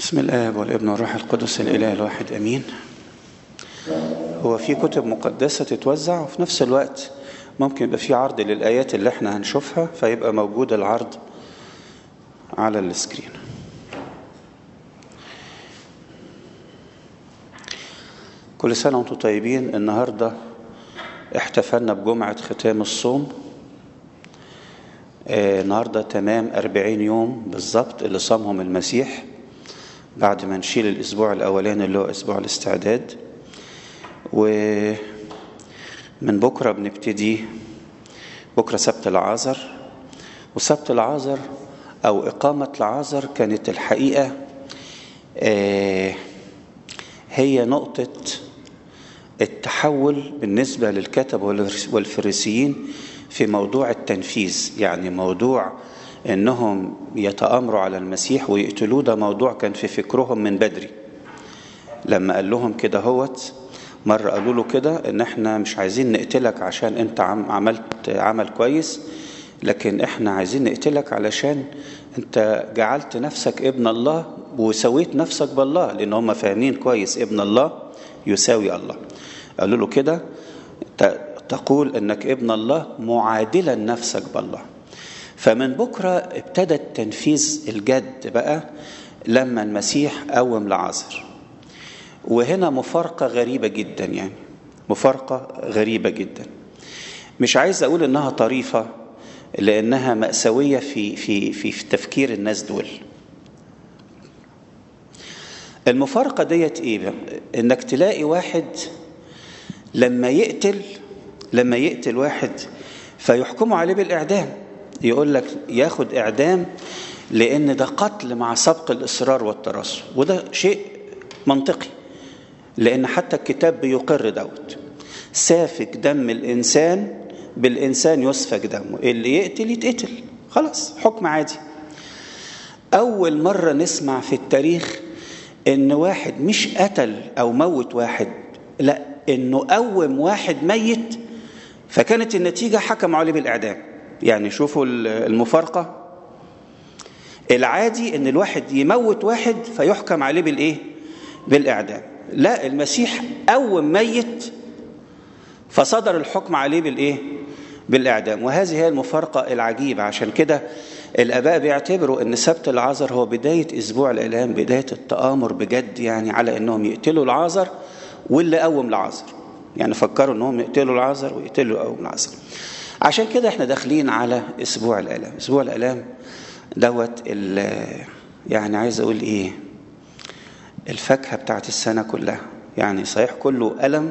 بسم الله والابن والروح القدس الإله الواحد أمين. هو في كتب مقدسة تتوزع وفي نفس الوقت ممكن يبقى في عرض للآيات اللي احنا هنشوفها، فيبقى موجود العرض على السكرين. كل سنة وانتم طيبين. النهاردة احتفلنا بجمعة ختام الصوم. النهاردة تمام 40 يوم بالظبط اللي صامهم المسيح بعد ما نشيل الأسبوع الأولاني اللي هو أسبوع الاستعداد. ومن بكرة بنبتدي، بكرة سبت العازر. وسبت العازر أو إقامة العازر كانت الحقيقة هي نقطة التحول بالنسبة للكتبة والفريسيين في موضوع التنفيذ، يعني موضوع انهم يتآمروا على المسيح ويقتلوه. ده موضوع كان في فكرهم من بدري. لما قال لهم كده هوت مرة قالوا له كده ان احنا مش عايزين نقتلك عشان انت عملت عمل كويس، لكن احنا عايزين نقتلك علشان انت جعلت نفسك ابن الله وسويت نفسك بالله، لان هم فاهمين كويس ابن الله يساوي الله. قالوا له كده تقول انك ابن الله معادلا نفسك بالله. فمن بكرة ابتدى التنفيذ الجد بقى لما المسيح قوم لعازر. وهنا مفارقة غريبة جدا، يعني مفارقة غريبة جدا. مش عايز اقول انها طريفة لانها مأساوية في تفكير الناس دول. المفارقة ديت ايه بقى؟ انك تلاقي واحد لما يقتل واحد فيحكموا عليه بالإعدام، يقول لك ياخد إعدام لأن ده قتل مع سبق الإصرار والترصد. وده شيء منطقي لأن حتى الكتاب بيقر دوت، سافك دم الإنسان بالإنسان يسفك دمه، اللي يقتل يتقتل، خلاص حكم عادي. أول مرة نسمع في التاريخ إن واحد مش قتل أو موت واحد، لا، إنه قوم واحد ميت فكانت النتيجة حكم عليه بالإعدام. يعني شوفوا المفارقة. العادي إن الواحد يموت واحد فيحكم عليه بالإيه؟ بالإعدام. لا، المسيح قوم ميت فصدر الحكم عليه بالإيه؟ بالإعدام. وهذه هي المفارقة العجيبة. عشان كده الآباء بيعتبروا إن سبت العازر هو بداية أسبوع الآلام، بداية التآمر بجد، يعني على إنهم يقتلوا العازر واللي قوم العازر. يعني فكروا إنهم يقتلوا العازر ويقتلوا قوم العازر. عشان كده احنا داخلين على أسبوع الآلام. أسبوع الآلام دوت يعني عايز أقول إيه، الفاكهة بتاعت السنة كلها. يعني صحيح كله ألم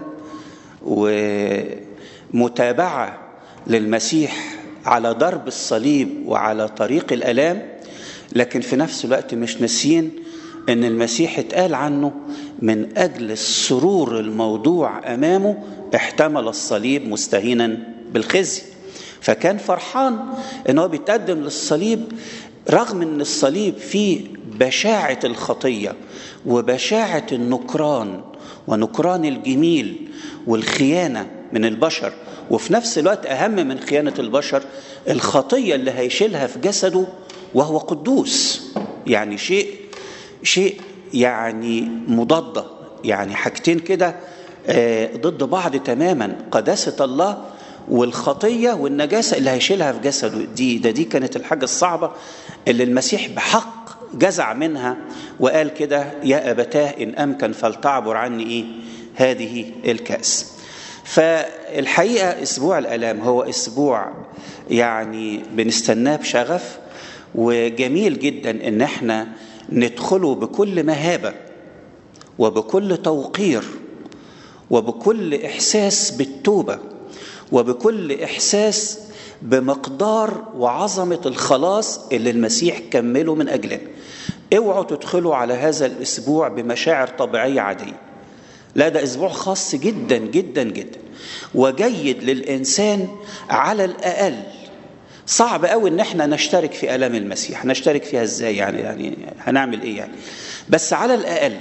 ومتابعة للمسيح على ضرب الصليب وعلى طريق الآلام، لكن في نفس الوقت مش ناسيين ان المسيح اتقال عنه من اجل السرور الموضوع امامه احتمل الصليب مستهينا بالخزي. فكان فرحان ان هو بيتقدم للصليب رغم ان الصليب فيه بشاعة الخطية وبشاعة النكران ونكران الجميل والخيانة من البشر، وفي نفس الوقت اهم من خيانة البشر الخطية اللي هيشيلها في جسده وهو قدوس. يعني شيء يعني مضادة، يعني حاجتين كده ضد بعض تماما، قداسة الله والخطية والنجاسة اللي هيشيلها في جسده. دي كانت الحاجة الصعبة اللي المسيح بحق جزع منها وقال كده يا أبتاه إن أمكن فلتعبر عني إيه هذه الكأس. فالحقيقة أسبوع الآلام هو أسبوع يعني بنستناه بشغف، وجميل جدا إن احنا ندخله بكل مهابة وبكل توقير وبكل إحساس بالتوبة وبكل إحساس بمقدار وعظمة الخلاص اللي المسيح كمله من أجلنا. اوعوا تدخلوا على هذا الأسبوع بمشاعر طبيعية عادية، لا، ده أسبوع خاص جدا جدا جدا وجيد للإنسان. على الأقل صعب قوي ان احنا نشترك في آلام المسيح. نشترك فيها ازاي يعني هنعمل ايه يعني؟ بس على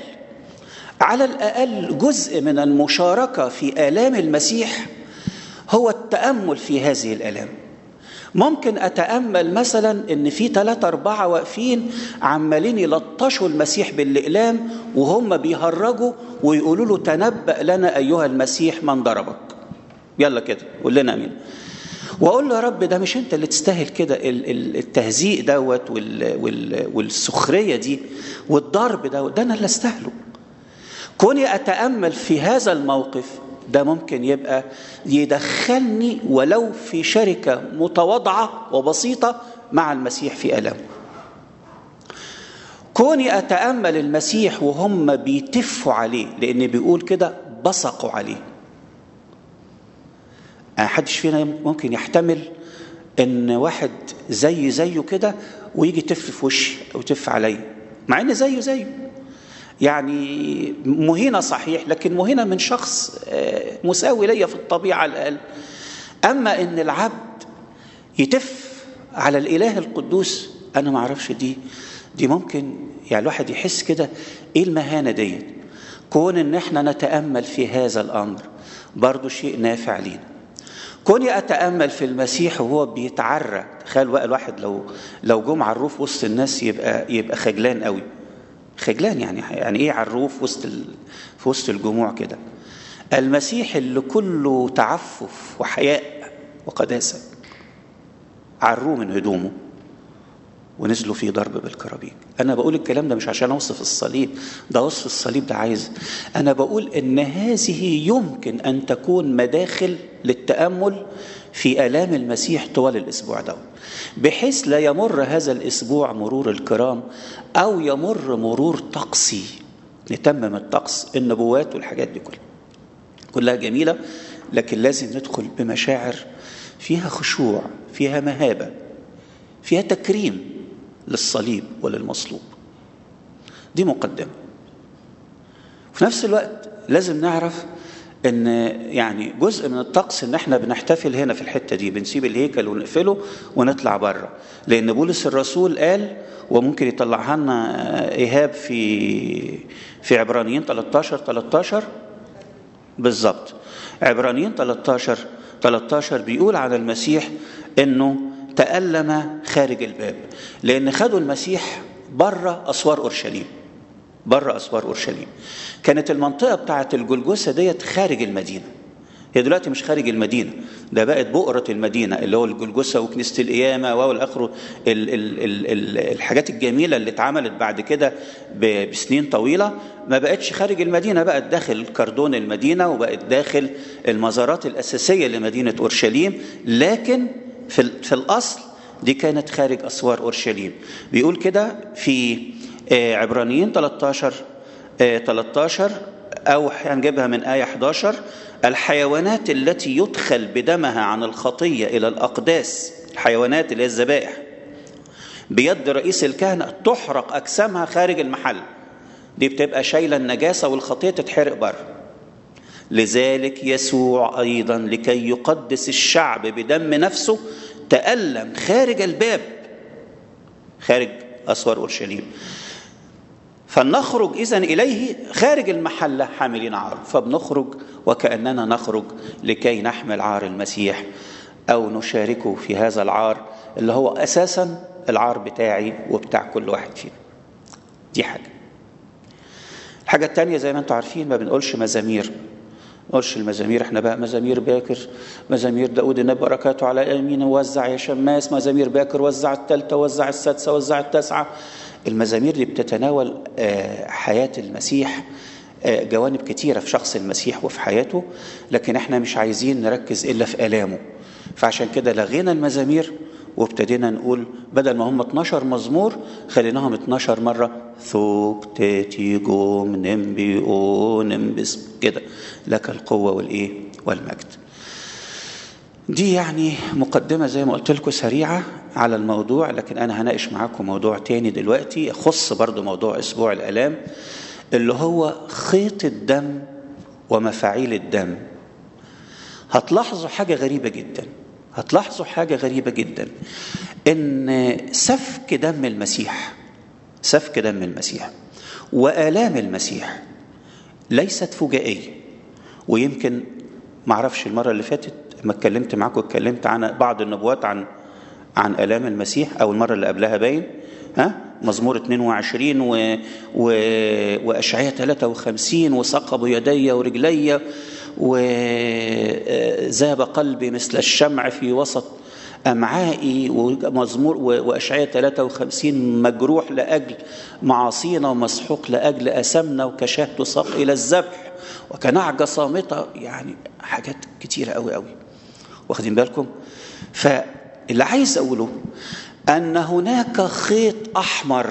الأقل جزء من المشاركة في آلام المسيح هو التأمل في هذه الآلام ممكن أتأمل مثلا إن في 3 4 واقفين عمالين يلطشوا المسيح بالإقلام وهم بيهرجوا ويقولوا له تنبأ لنا أيها المسيح من ضربك، يلا كده قول لنا مين. وأقول له يا رب ده مش أنت اللي تستاهل كده التهزيء دوت والسخرية دي والضرب دوت، ده أنا اللي استاهله. كوني أتأمل في هذا الموقف ده ممكن يبقى يدخلني ولو في شركة متواضعة وبسيطة مع المسيح في ألمه. كوني أتأمل المسيح وهم بيتفوا عليه، لأن بيقول كده بصقوا عليه. محدش فينا ممكن يحتمل ان واحد زيه كده ويجي تف في وشي او تف علي، مع ان زيه يعني مهينة صحيح، لكن مهينة من شخص مساوي ليا في الطبيعة على الأقل. أما إن العبد يتف على الإله القدوس، أنا ما أعرفش دي ممكن يعني الواحد يحس كده إيه المهانة دي. كون إن إحنا نتأمل في هذا الأمر برضو شيء نافع لينا. كوني أتأمل في المسيح وهو بيتعرى، تخيل بقى الواحد لو جم عروف وسط الناس يبقى خجلان قوي. خجلان يعني ايه عروف في وسط الجموع كده. المسيح اللي كله تعفف وحياء وقداسة عروه من هدومه ونزلوا فيه ضرب بالكرابين. انا بقول الكلام ده مش عشان اوصف الصليب، ده وصف الصليب ده عايز، انا بقول ان هذه يمكن ان تكون مداخل للتأمل في آلام المسيح طوال الأسبوع ده، بحيث لا يمر هذا الأسبوع مرور الكرام أو يمر مرور طقسي نتمم الطقس. النبوات والحاجات دي كلها جميلة، لكن لازم ندخل بمشاعر فيها خشوع، فيها مهابة، فيها تكريم للصليب وللمصلوب. دي مقدمة. في نفس الوقت لازم نعرف ان يعني جزء من الطقس ان احنا بنحتفل هنا في الحتة دي، بنسيب الهيكل ونقفله ونطلع بره، لان بولس الرسول قال، وممكن يطلعها لنا ايهاب في عبرانيين 13 بالظبط. عبرانيين 13 بيقول عن المسيح انه تألم خارج الباب، لان خدوا المسيح بره اسوار اورشليم. كانت المنطقة بتاعة الجلجثة ديت خارج المدينة، هي دلوقتي مش خارج المدينة، ده بقت بؤرة المدينة اللي هو الجلجثة وكنيسة القيامة والآخر، الحاجات الجميلة اللي اتعملت بعد كده بسنين طويلة ما بقتش خارج المدينة، بقت داخل كردون المدينة وبقت داخل المزارات الأساسية لمدينة أورشليم، لكن في الأصل دي كانت خارج أسوار أورشليم. بيقول كده في عبرانيين 13 أو هنجيبها من آية 11: الحيوانات التي يدخل بدمها عن الخطية إلى الأقداس، الحيوانات اللي هي الذبائح، بيد رئيس الكهنة تحرق أجسامها خارج المحل. دي بتبقى شايلة النجاسة والخطية تتحرق بره. لذلك يسوع أيضا لكي يقدس الشعب بدم نفسه تألم خارج الباب، خارج أسوار أورشليم، فنخرج إذن إليه خارج المحلة حاملين عار. فبنخرج وكأننا نخرج لكي نحمل عار المسيح أو نشاركه في هذا العار اللي هو أساسا العار بتاعي وبتاع كل واحد فينا. دي الحاجة التانية زي ما انتم عارفين ما بنقولش مزامير، نقولش المزامير احنا بقى مزامير باكر، مزامير داود النبي بركاته على يمينه وزع يا شماس، مزامير باكر وزع الثالثة وزع السادسة وزع التاسعة. المزامير دي بتتناول حياة المسيح، جوانب كتيرة في شخص المسيح وفي حياته، لكن احنا مش عايزين نركز إلا في آلامه. فعشان كده لغينا المزامير وابتدينا نقول بدل ما هم 12 مزمور خليناهم 12 مرة ثوب تاتي جوم نمبيو نمبس كده، لك القوة والإيه والمجد. دي يعني مقدمة زي ما قلت لكم سريعة على الموضوع، لكن أنا هناقش معاكم موضوع تاني دلوقتي يخص برضو موضوع أسبوع الآلام، اللي هو خيط الدم ومفاعيل الدم. هتلاحظوا حاجة غريبة جدا، إن سفك دم المسيح وآلام المسيح ليست فجائية. ويمكن معرفش المرة اللي فاتت ما اتكلمت معاكم اتكلمت عن بعض النبوات عن عن آلام المسيح، أو المرة اللي قبلها باين مزمور 22 وأشعياء 53 وثقب يدي ورجلي وذاب قلبي مثل الشمع في وسط أمعائي، ومزمور وأشعياء 53 مجروح لأجل معاصينا ومسحوق لأجل أثامنا وكشاة تساق إلى الذبح وكنعجة صامتة. يعني حاجات كتيرة قوي قوي، واخدين بالكم؟ فاللي عايز أقوله أن هناك خيط أحمر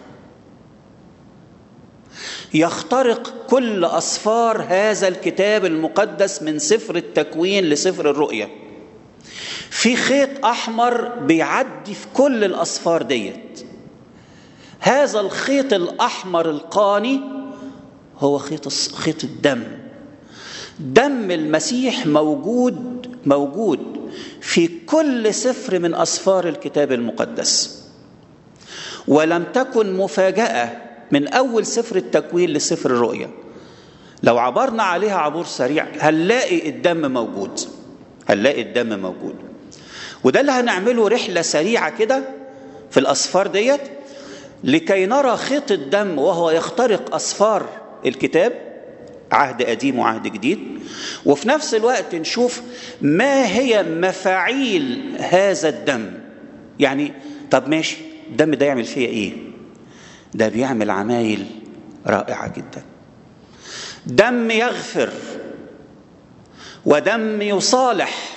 يخترق كل أسفار هذا الكتاب المقدس من سفر التكوين لسفر الرؤيا. في خيط أحمر بيعدي في كل الأسفار ديت. هذا الخيط الأحمر القاني هو خيط الدم. دم المسيح موجود في كل سفر من أسفار الكتاب المقدس، ولم تكن مفاجأة من أول سفر التكوين لسفر الرؤيا. لو عبرنا عليها عبور سريع هنلاقي الدم موجود. وده اللي هنعمله رحلة سريعة كده في الأسفار ديت لكي نرى خيط الدم وهو يخترق أسفار الكتاب، عهد قديم وعهد جديد، وفي نفس الوقت نشوف ما هي مفاعيل هذا الدم. يعني طب ماشي، الدم ده يعمل فيها ايه؟ ده بيعمل عمايل رائعة جدا. دم يغفر، ودم يصالح،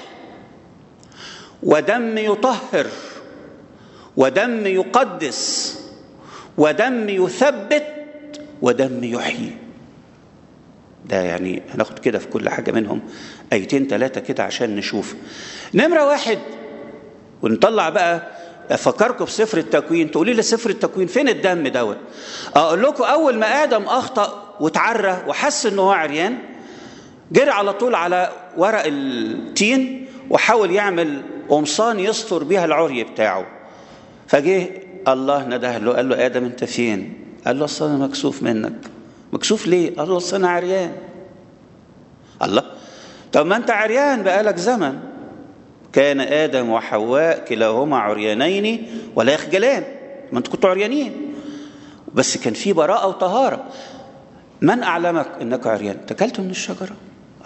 ودم يطهر، ودم يقدس، ودم يثبت، ودم يحيي. ده يعني هناخد كده في كل حاجة منهم آيتين 3 كده عشان نشوف. نمرة 1 ونطلع بقى أفكركم بسفر التكوين. تقولي لي سفر التكوين فين الدم دوت؟ أقول لكم أول ما آدم أخطأ وتعرى وحس إنه هو عريان، جري على طول على ورق التين وحاول يعمل قمصان يستر بيها العري بتاعه. فجه الله نده له قال له آدم أنت فين؟ قال له أصل أنا مكسوف منك. مكسوف ليه؟ قال له أصل أنا عريان. الله، طب ما أنت عريان بقالك زمن. كان آدم وحواء كلاهما عريانين ولا يخجلان. ما أنتوا كنتوا عريانين بس كان في براءة وطهارة. من أعلمك أنك عريان؟ أكلت من الشجرة.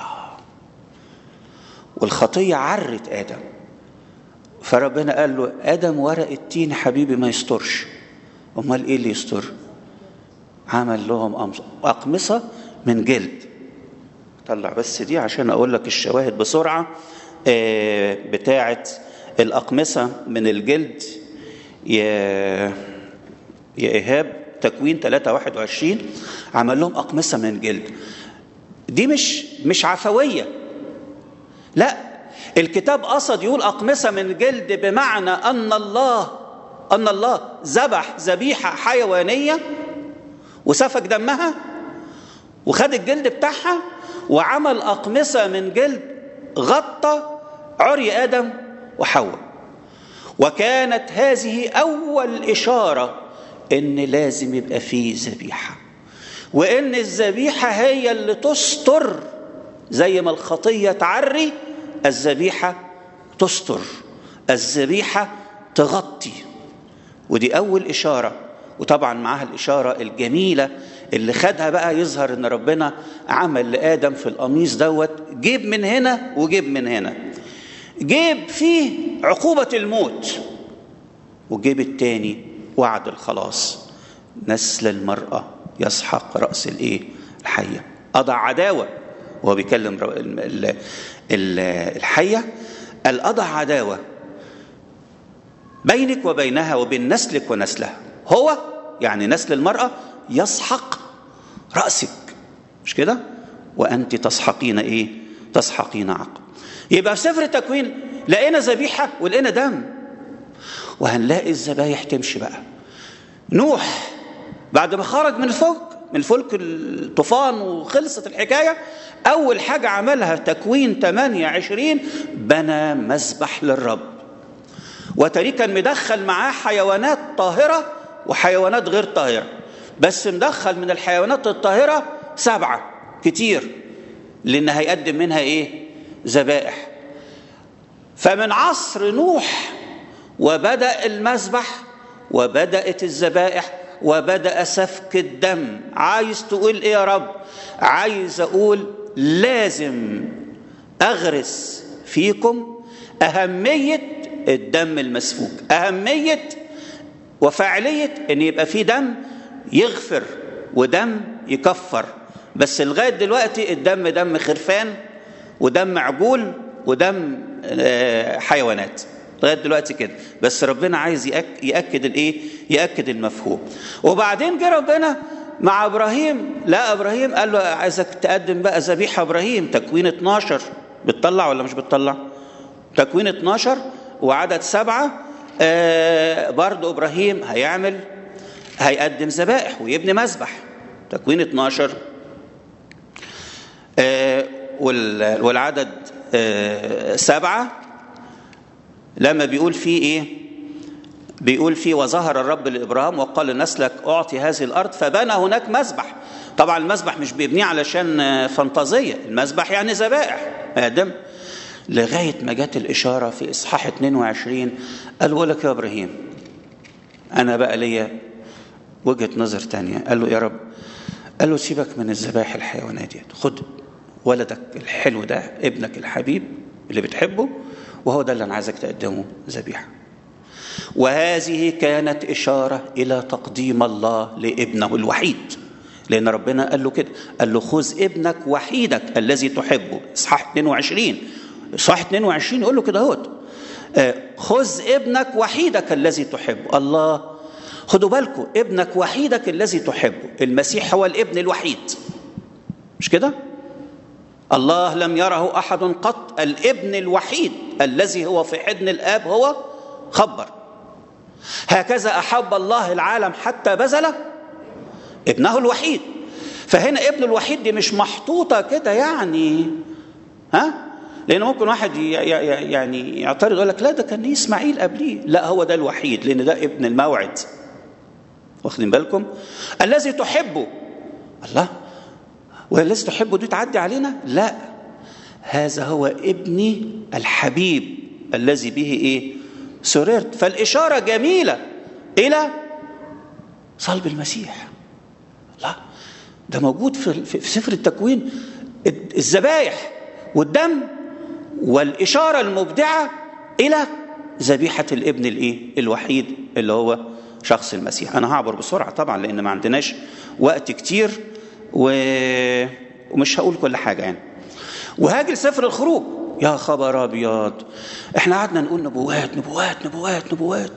والخطية عرت آدم، فربنا قال له آدم ورق التين حبيبي ما يسترش. أمال إيه اللي يستر؟ عمل لهم أقمصة من جلد. طلع بس دي عشان أقول لك الشواهد بسرعة بتاعة الأقمصة من الجلد. يا إيهاب تكوين 3:21 عمل لهم أقمصة من جلد. دي مش عفوية، لا، الكتاب قصد يقول أقمصة من جلد بمعنى أن الله ذبح ذبيحة حيوانية وسفك دمها وخد الجلد بتاعها وعمل أقمصة من جلد غطى عري آدم وحواء. وكانت هذه أول إشارة إن لازم يبقى فيه ذبيحة، وإن الذبيحة هي اللي تستر. زي ما الخطية تعري، الذبيحة تستر، الذبيحة تغطي. ودي أول إشارة. وطبعا معها الإشارة الجميلة اللي خدها بقى يظهر إن ربنا عمل لآدم في القميص دوت جيب من هنا وجيب من هنا. جيب فيه عقوبة الموت، وجيب التاني وعد الخلاص. نسل المرأة يسحق رأس الحية. أضع عداوة، وهو بيكلم الحية، قال أضع عداوة بينك وبينها وبين نسلك ونسلها. هو يعني نسل المرأة يسحق رأسك، مش كده؟ وأنت تسحقين تسحقين عقب. يبقى في سفر التكوين لقينا ذبيحة ولقينا دم، وهنلاقي الذبايح تمشي بقى. نوح بعد ما خرج من الفلك الطوفان وخلصت الحكاية، أول حاجة عملها تكوين 28 بنى مذبح للرب. وتاريخ كان مدخل معاه حيوانات طاهرة وحيوانات غير طاهرة، بس مدخل من الحيوانات الطاهرة 7 كتير، لأن هيقدم منها ذبائح. فمن عصر نوح وبدأ المذبح وبدأت الذبائح وبدأ سفك الدم. عايز تقول ايه يا رب؟ عايز اقول لازم اغرس فيكم أهمية الدم المسفوك، أهمية وفاعلية ان يبقى في دم يغفر ودم يكفر. بس لغاية دلوقتي الدم دم خرفان ودم عجول ودم حيوانات لغاية دلوقتي كده. بس ربنا عايز يأكد الايه؟ يأكد المفهوم. وبعدين جه ربنا مع ابراهيم، لا ابراهيم قال له عايزك تقدم بقى ذبيحة. ابراهيم تكوين 12 بتطلع ولا مش بتطلع؟ تكوين 12 وعدد 7 برضو ابراهيم هيقدم ذبائح ويبني مذبح. تكوين 12 والعدد 7 لما بيقول فيه ايه؟ بيقول فيه وظهر الرب لابراهيم وقال لنسلك اعطي هذه الارض، فبنى هناك مذبح. طبعا المذبح مش بيبنيه علشان فانتازيه، المذبح يعني ذبائح ادم. لغايه ما جت الاشاره في اصحاح 22 قال لك يا ابراهيم انا بقى ليا وجهه نظر تانية. قال له يا رب؟ قال له سيبك من الذبائح الحيوانات دي، خد ولدك الحلو ده ابنك الحبيب اللي بتحبه وهو ده اللي انا عايزك تقدمه ذبيحه. وهذه كانت اشاره الى تقديم الله لابنه الوحيد، لان ربنا قال له كده، قال له خذ ابنك وحيدك الذي تحبه. اصحاح 22 يقول له كده اهوت، خذ ابنك وحيدك الذي تحبه. الله، خدوا بالكم، ابنك وحيدك الذي تحبه. المسيح هو الابن الوحيد، مش كده؟ الله لم يره احد قط، الابن الوحيد الذي هو في حضن الاب هو خبر. هكذا احب الله العالم حتى بذل ابنه الوحيد. فهنا ابن الوحيد دي مش محطوطه كده يعني، لان ممكن واحد يعني يعترض يقول لك لا ده كان اسماعيل قبليه. لا، هو ده الوحيد لان ده ابن الموعد. واخدين بالكم؟ الذي تحبه. الله، والذي تحبه دي تعدي علينا؟ لا، هذا هو ابني الحبيب الذي به ايه؟ سررت. فالاشاره جميله الى صلب المسيح. الله، ده موجود في سفر التكوين، الذبائح والدم والاشاره المبدعه الى ذبيحه الابن الايه؟ الوحيد اللي هو شخص المسيح. انا هعبر بسرعه طبعا لان ما عندناش وقت كتير ومش هقول كل حاجه يعني. وهاجي لسفر الخروج، يا خبر ابيض، احنا قعدنا نقول نبوات نبوات نبوات نبوات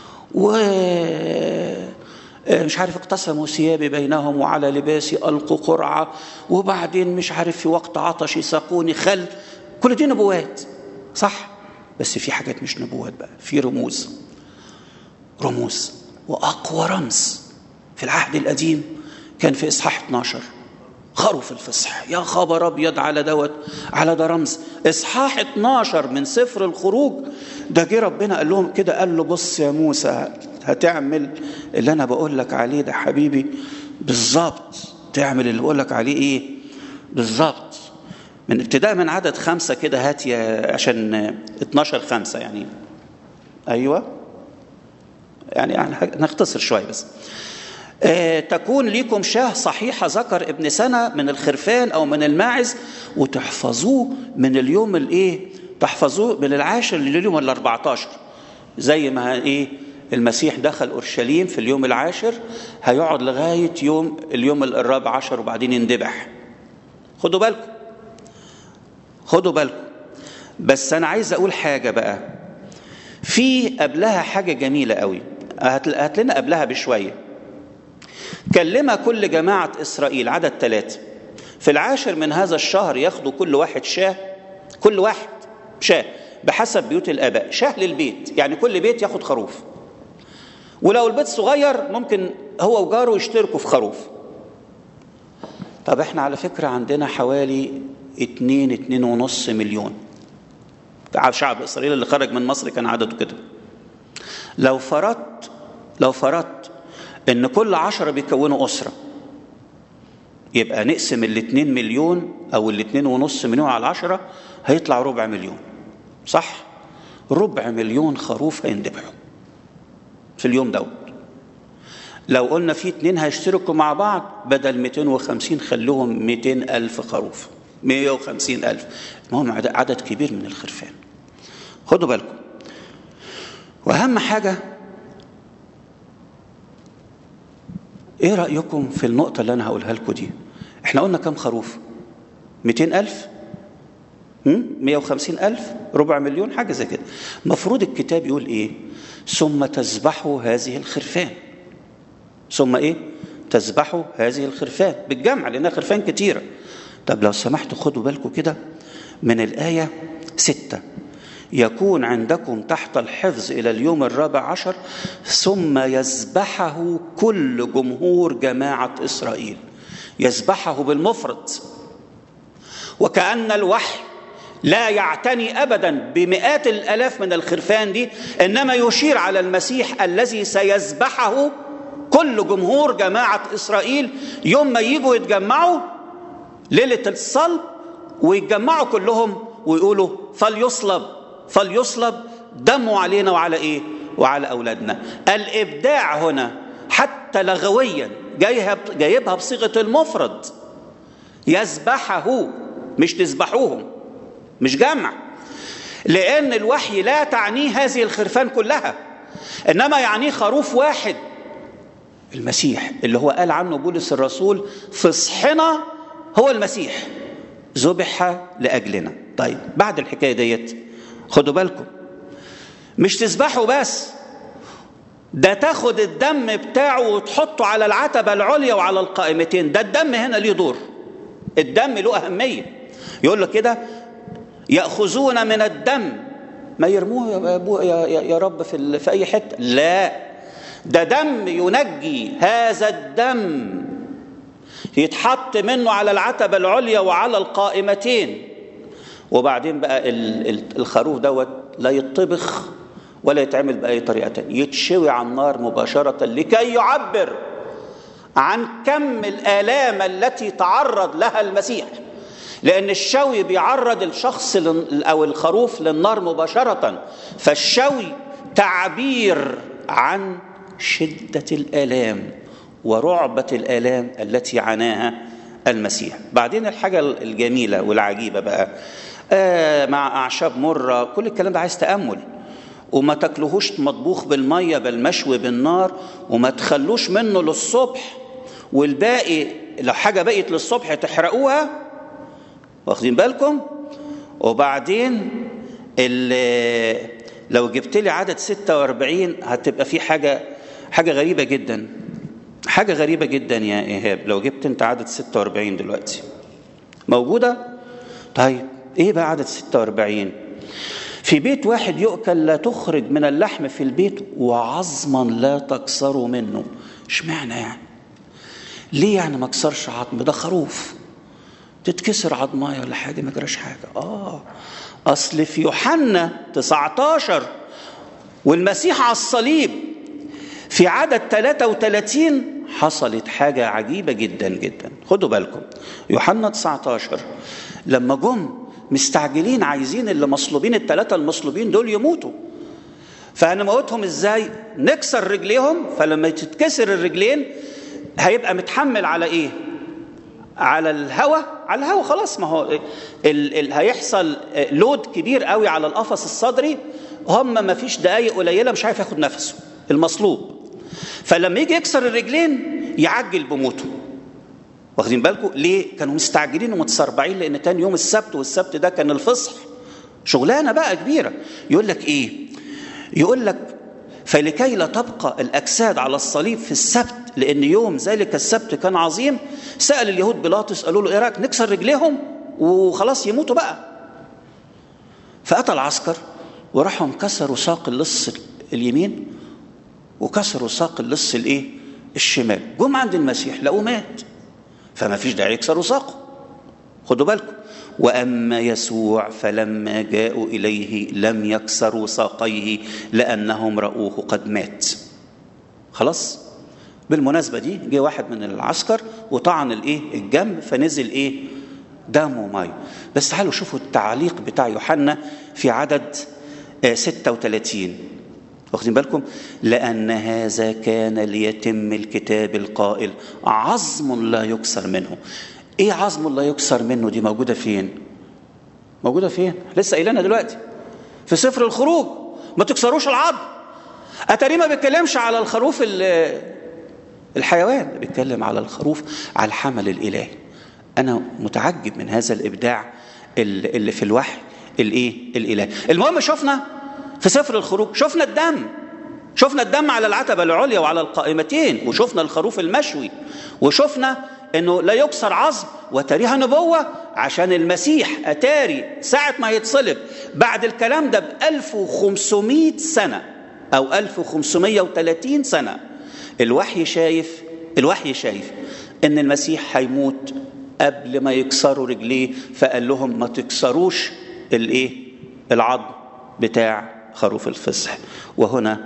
مش عارف اقتسموا ثيابي بينهم وعلى لباسي ألقوا قرعة، وبعدين مش عارف في وقت عطشي ساقوني خل. كل دي نبوات صح، بس في حاجات مش نبوات بقى، في رموز. وأقوى رمز في العهد القديم كان في إصحاح 12 خروف الفصح. يا خبر أبيض على ده رمز. إصحاح 12 من سفر الخروج ده جه ربنا قال لهم كده، قال له بص يا موسى هتعمل اللي أنا بقول لك عليه ده حبيبي بالظبط، تعمل اللي بقول لك عليه إيه بالظبط. من ابتداء من عدد 5 كده هات عشان 12:5 يعني. أيوة يعني نختصر شوية بس. تكون ليكم شاه صحيحة ذكر ابن سنة من الخرفان أو من الماعز، وتحفظوه من اليوم الإيه؟ تحفظوه من العاشر لليوم 14. زي ما إيه المسيح دخل أورشليم في اليوم العاشر، هيقعد لغاية اليوم 14 وبعدين يندبح. خدوا بالكم. بس أنا عايز أقول حاجة بقى، في قبلها حاجة جميلة قوي، هات لنا قبلها بشوية. كلم كل جماعة إسرائيل عدد 3 في العاشر من هذا الشهر ياخدوا كل واحد شاه بحسب بيوت الآباء، شاه للبيت، يعني كل بيت ياخد خروف. ولو البيت صغير ممكن هو وجاره يشتركوا في خروف. طب احنا على فكرة عندنا حوالي 2.5 مليون شعب إسرائيل اللي خرج من مصر كان عدده كده. لو فرضت ان كل 10 بيكونوا أسرة، يبقى نقسم 2 مليون او 2.5 مليون على 10 هيطلع 250,000. صح؟ 250,000 خروف هيندبحوا. في اليوم دوت. لو قلنا في 2 هيشتركوا مع بعض، بدل 250 خلوهم 200,000 خروف، 150,000. المهم عدد كبير من الخرفان. خدوا بالكم. وأهم حاجة، إيه رأيكم في النقطة اللي أنا هقولها لكم دي؟ إحنا قلنا كم خروف؟ 200,000؟ 150,000؟ 250,000 حاجة زي كده. مفروض الكتاب يقول إيه؟ ثم تذبحوا هذه الخرفان. ثم إيه؟ تذبحوا هذه الخرفان بالجمع، لأنها خرفان كتيرة. طب لو سمحتوا خدوا بالكم كده من الآية 6: يكون عندكم تحت الحفظ إلى اليوم 14 ثم يذبحه كل جمهور جماعة إسرائيل. يذبحه بالمفرد، وكأن الوحي لا يعتني أبدا بمئات الآلاف من الخرفان دي، إنما يشير على المسيح الذي سيذبحه كل جمهور جماعة إسرائيل يوم ما يجوا يتجمعوا ليلة الصلب، ويتجمعوا كلهم ويقولوا فليصلب دمه علينا وعلى إيه؟ وعلى أولادنا. الإبداع هنا حتى لغويا جايبها بصيغة المفرد، يذبحه، مش تذبحوهم، مش جمع، لأن الوحي لا تعنيه هذه الخرفان كلها، إنما يعنيه خروف واحد، المسيح، اللي هو قال عنه بولس الرسول فصحنا هو المسيح ذبح لأجلنا. طيب بعد الحكاية ديت خدوا بالكم، مش تذبحوا بس، ده تاخد الدم بتاعه وتحطه على العتبة العليا وعلى القائمتين. ده الدم هنا ليه دور، الدم له أهمية. يقول له كده يأخذون من الدم، ما يرموه يا رب في أي حتة، لا، ده دم ينجي. هذا الدم يتحط منه على العتبة العليا وعلى القائمتين، وبعدين بقى الخروف دوت لا يطبخ ولا يتعمل بأي طريقة تانية، يتشوي على النار مباشرة لكي يعبر عن كم الآلام التي تعرض لها المسيح، لأن الشوي بيعرض الشخص أو الخروف للنار مباشرة، فالشوي تعبير عن شدة الآلام ورعبة الآلام التي عناها المسيح. بعدين الحاجة الجميلة والعجيبة بقى، مع أعشاب مرة، كل الكلام ده عايز تأمل، وما تاكلوهوش مطبوخ بالمية بل مشوي بالنار، وما تخلوش منه للصبح، والباقي لو حاجة بقيت للصبح تحرقوها، واخدين بالكم؟ وبعدين لو جبت لي عدد 46 هتبقى في حاجة غريبة جدا، حاجة غريبة جدا يا إيهاب. لو جبت انت عدد 46 دلوقتي موجودة؟ طيب ايه بقى عدد 46؟ في بيت واحد يؤكل لا تخرج من اللحم في البيت، وعظما لا تكسروا منه. اشمعنى يعني؟ ليه يعني ما كسرش عظم؟ ده خروف، تتكسر عظمايه ولا حاجة ما جراش حاجة. أصل في يوحنا 19 والمسيح على الصليب في عدد 33 حصلت حاجة عجيبة جدا جدا. خدوا بالكم، يوحنا 19 لما جم مستعجلين عايزين اللي مصلوبين، ال3 المصلوبين دول يموتوا، فهنموتهم ازاي؟ نكسر رجليهم. فلما تتكسر الرجلين هيبقى متحمل على ايه؟ على الهواء خلاص، ما هو هيحصل لود كبير قوي على القفص الصدري، هم ما فيش دقايق قليلة مش عارف ياخد نفسه المصلوب. فلما يجي يكسر الرجلين يعجل بموته. واخدين بالكم ليه؟ كانوا مستعجلين ومتسربعين، لان تاني يوم السبت، والسبت ده كان الفصح، شغلانه بقى كبيره. يقول لك ايه؟ يقول لك فلكي لا تبقى الاجساد على الصليب في السبت، لان يوم ذلك السبت كان عظيم، سأل اليهود بيلاطس، قالوا له ايه رايك نكسر رجليهم وخلاص يموتوا بقى؟ فاتى العسكر وراحوا كسروا ساق اللص اليمين وكسروا ساق اللص الايه؟ الشمال. جم عند المسيح لقوه مات، فما فيش داعي يكسروا ساقه. خدوا بالكم. واما يسوع فلما جاءوا اليه لم يكسروا ساقيه لانهم رأوه قد مات. خلاص. بالمناسبه دي جه واحد من العسكر وطعن الجنب، فنزل دم وماء. بس تعالوا شوفوا التعليق بتاع يوحنا في عدد 36. واخدين بالكم؟ لأن هذا كان ليتم الكتاب القائل عظم لا يكسر منه. ايه عظم لا يكسر منه دي؟ موجودة فين؟ موجودة فين؟ لسه قايلنا دلوقتي في سفر الخروج، ما تكسروش العظم. أتاري ما بيتكلمش على الخروف الحيوان، بيتكلم على الخروف، على الحمل الإلهي. أنا متعجب من هذا الإبداع اللي في الوحي الإلهي. المهم شفنا في سفر الخروج، شفنا الدم على العتبة العليا وعلى القائمتين، وشفنا الخروف المشوي، وشفنا انه لا يكسر عظم، وتاريها نبوة عشان المسيح أتاري ساعة ما يتصلب بعد الكلام ده ب1500 سنة أو 1530 سنة. الوحي شايف ان المسيح هيموت قبل ما يكسروا رجليه، فقال لهم ما تكسروش العظم بتاع خروف الفصح. وهنا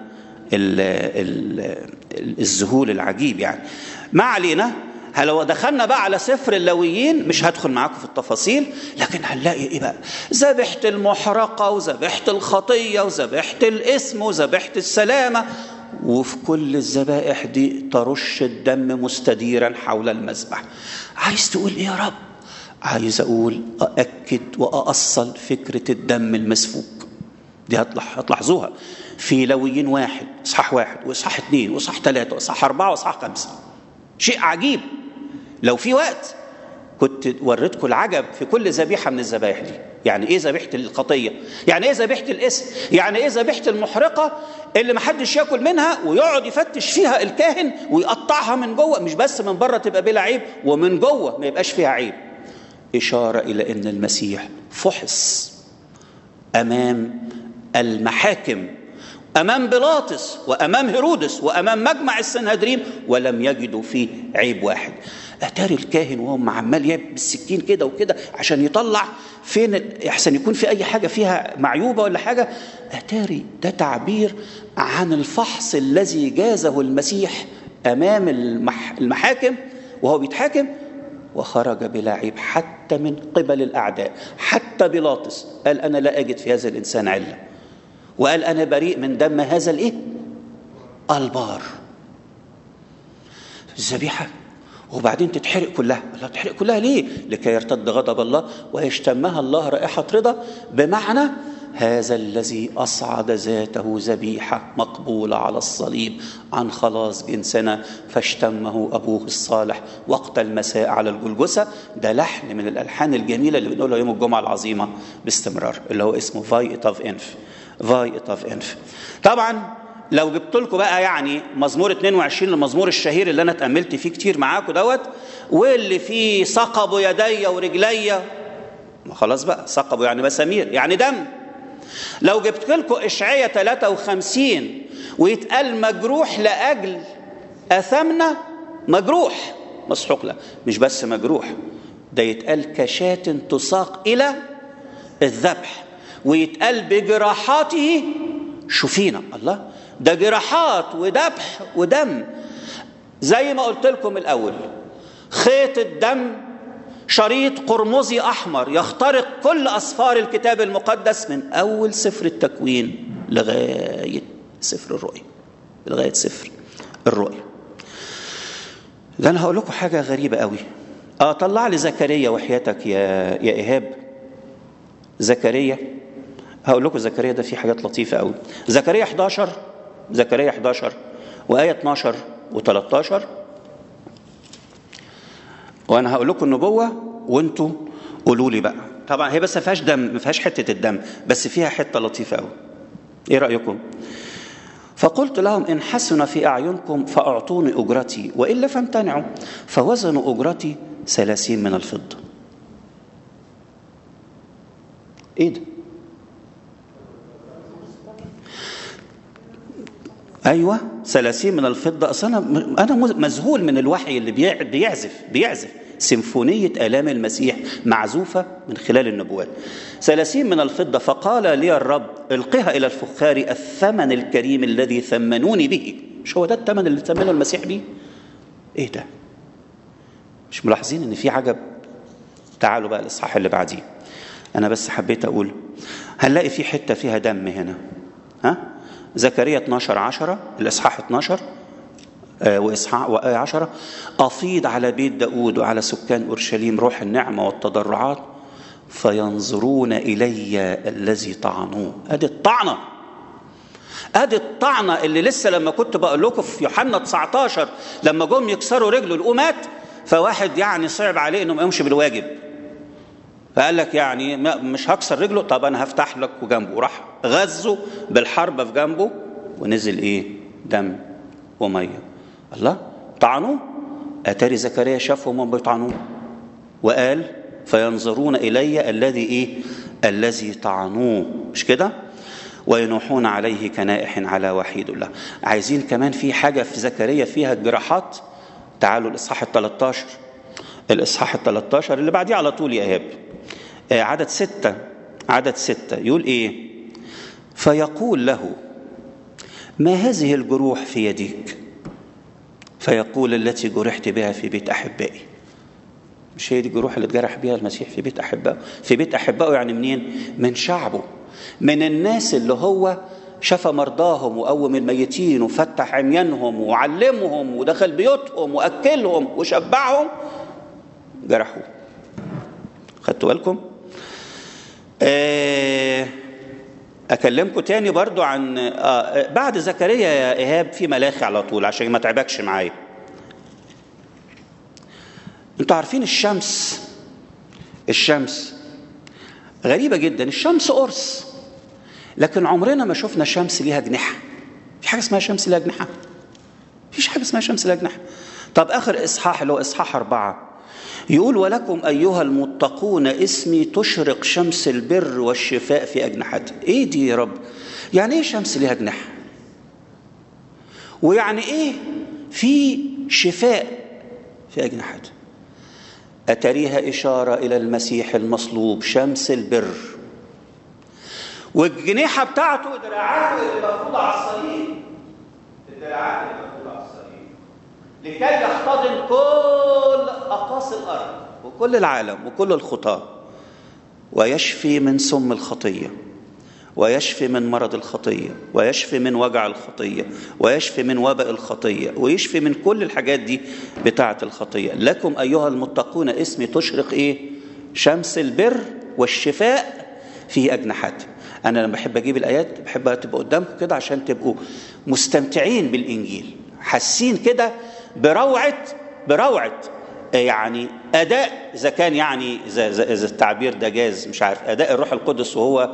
الذهول العجيب يعني. ما علينا. لو دخلنا بقى على سفر اللاويين، مش هدخل معاكم في التفاصيل، لكن هنلاقي ايه بقى؟ ذبيحة المحرقة وذبيحة الخطية وذبيحة الإثم وذبيحة السلامة، وفي كل الذبائح دي ترش الدم مستديرا حول المذبح. عايز تقول ايه يا رب؟ عايز اقول أأكد وأأصل فكرة الدم المسفوك دي. هتلاحظوها في لاويين 1 إصحاح 1 وإصحاح 2 وإصحاح 3 وإصحاح 4 وإصحاح 5. شيء عجيب. لو في وقت كنت وريتكم العجب في كل ذبيحة من الذبائح دي. يعني ايه ذبيحة الخطية؟ يعني ايه ذبيحة الإثم؟ يعني ايه ذبيحة المحرقة اللي محدش ياكل منها ويقعد يفتش فيها الكاهن ويقطعها من جوه، مش بس من بره تبقى بلا عيب ومن جوه ما يبقاش فيها عيب. إشارة إلى أن المسيح فحص أمام المحاكم، أمام بيلاطس وأمام هيرودس وأمام مجمع السنهدرين، ولم يجدوا فيه عيب واحد. أتاري الكاهن وهم عمال يب بالسكين كده وكده عشان يطلع فين أحسن يكون في أي حاجة فيها معيوبة ولا حاجة. أتاري ده تعبير عن الفحص الذي جازه المسيح أمام المحاكم وهو بيتحاكم، وخرج بلا عيب حتى من قبل الأعداء. حتى بيلاطس قال أنا لا أجد في هذا الإنسان علة، وقال أنا بريء من دم هذا البار. الذبيحة وبعدين تتحرق كلها. لا تتحرق كلها ليه؟ لكي يرتد غضب الله ويشتمها الله رائحة رضا، بمعنى هذا الذي أصعد ذاته ذبيحة مقبولة على الصليب عن خلاص جنسنا، فاشتمه أبوه الصالح وقت المساء على الجلجسة. ده لحن من الألحان الجميلة اللي بنقولها يوم الجمعة العظيمة باستمرار، اللي هو اسمه فاي إتاف إنف. طبعا لو جبت لكم بقى يعني مزمور 22 المزمور الشهير اللي أنا تأملت فيه كتير معاكم دوت، واللي فيه ثقبوا يدي ورجلي، خلاص بقى ثقبوا يعني مسامير يعني دم. لو جبت لكم إشعياء 53 ويتقال مجروح لأجل أثمنا، مجروح مسحوق له، مش بس مجروح، ده يتقال كشاة تساق إلى الذبح، ويتقال بجراحاته شفينا. الله، ده جراحات وذبح ودم. زي ما قلت لكم الأول، خيط الدم شريط قرمزي أحمر يخترق كل أسفار الكتاب المقدس من أول سفر التكوين لغاية سفر الرؤيا، لغاية سفر الرؤيا. ده أنا هقول لكم حاجة غريبة قوي. طلع لي زكريا وحياتك يا إيهاب. زكريا، هقول لكم زكريا ده فيه حاجات لطيفة قوي. زكريا 11 وآية 12 و13. وانا هقول لكم النبوه وانتوا قولوا لي بقى. طبعا هي بس ما فيهاش دم، ما فيهاش حته الدم، بس فيها حته لطيفه قوي. ايه رايكم؟ فقلت لهم ان حسن في اعينكم فاعطوني اجرتي، والا فامتنعوا، فوزنوا اجرتي 30 من الفضه. ايه ده؟ ايوه 30 من الفضه. اصلا انا مذهول من الوحي اللي بيعزف سيمفونيه الام المسيح معزوفه من خلال النبوات. 30 من الفضه. فقال لي الرب القها الى الفخار الثمن الكريم الذي ثمنوني به. مش هو ده الثمن اللي ثمنه المسيح به؟ ايه ده؟ مش ملاحظين ان في عجب؟ تعالوا بقى الاصحاح اللي بعديه. انا بس حبيت اقول هنلاقي في حته فيها دم هنا. زكريا 12:10 الإصحاح 12 وآية 10: أفيض على بيت داود وعلى سكان أورشليم روح النعمة والتضرعات فينظرون إلي الذي طعنوه. أدي الطعنة، أدي الطعنة اللي لسه لما كنت بقول لكم في يوحنا 19 لما جم يكسروا رجله الأمات، فواحد يعني صعب عليه إنه ما يقومش بالواجب، فقال لك يعني مش هكسر رجله، طب أنا هفتح لك وجنبه، راح غزه بالحربة في جنبه ونزل إيه؟ دم ومية. الله، طعنوه. أتاري زكريا شافهم وهم بيطعنوه وقال فينظرون إلي الذي إيه؟ الذي طعنوه، مش كده؟ وينوحون عليه كنائح على وحيد الله. عايزين كمان في حاجة في زكريا فيها الجراحات. تعالوا الإصحاح 13، الإصحاح 13 اللي بعديه على طول يا إيهاب، عدد 6 يقول إيه؟ فيقول له ما هذه الجروح في يديك؟ فيقول التي جرحت بها في بيت أحبائي. مش هي دي الجروح اللي اتجرح بها المسيح في بيت أحبائه؟ في بيت أحبائه يعني منين؟ من شعبه، من الناس اللي هو شفى مرضاهم وقوم الميتين وفتح عميانهم وعلمهم ودخل بيوتهم وأكلهم وشبعهم، جرحوه. خدتوا بالكم؟ أكلمكم تاني برضو عن بعد زكريا يا إيهاب في ملاخي على طول عشان ما تعبكش معايا. انتوا عارفين الشمس غريبة جدا، الشمس قرص، لكن عمرنا ما شفنا شمس ليها جناح. في حاجة اسمها شمس ليها جناح؟ فيش حاجة اسمها شمس ليها جناح. طب آخر إصحاح اللي هو إصحاح 4 يقول ولكم أيها المتقون اسمي تشرق شمس البر والشفاء في أجنحته. إيه دي يا رب؟ يعني إيه شمس ليها جناح؟ ويعني إيه في شفاء في أجنحته؟ أتريها إشارة إلى المسيح المصلوب شمس البر، والجنيحة بتاعته دراعاته اللي مفروضة على الصليب، الدراعات اللي مفروضة على الصليب لكي يحتضن كل أقاصي الأرض وكل العالم وكل الخطاة، ويشفي من سم الخطية، ويشفي من مرض الخطية، ويشفي من وجع الخطية، ويشفي من وباء الخطية، ويشفي من كل الحاجات دي بتاعة الخطية. لكم أيها المتقون اسمي تشرق إيه؟ شمس البر والشفاء في أجنحته. أنا لما بحب أجيب الآيات بحبها تبقى قدامكم كده عشان تبقوا مستمتعين بالإنجيل، حاسين كده بروعة يعني أداء، إذا كان يعني إذا التعبير ده جاز مش عارف، أداء الروح القدس وهو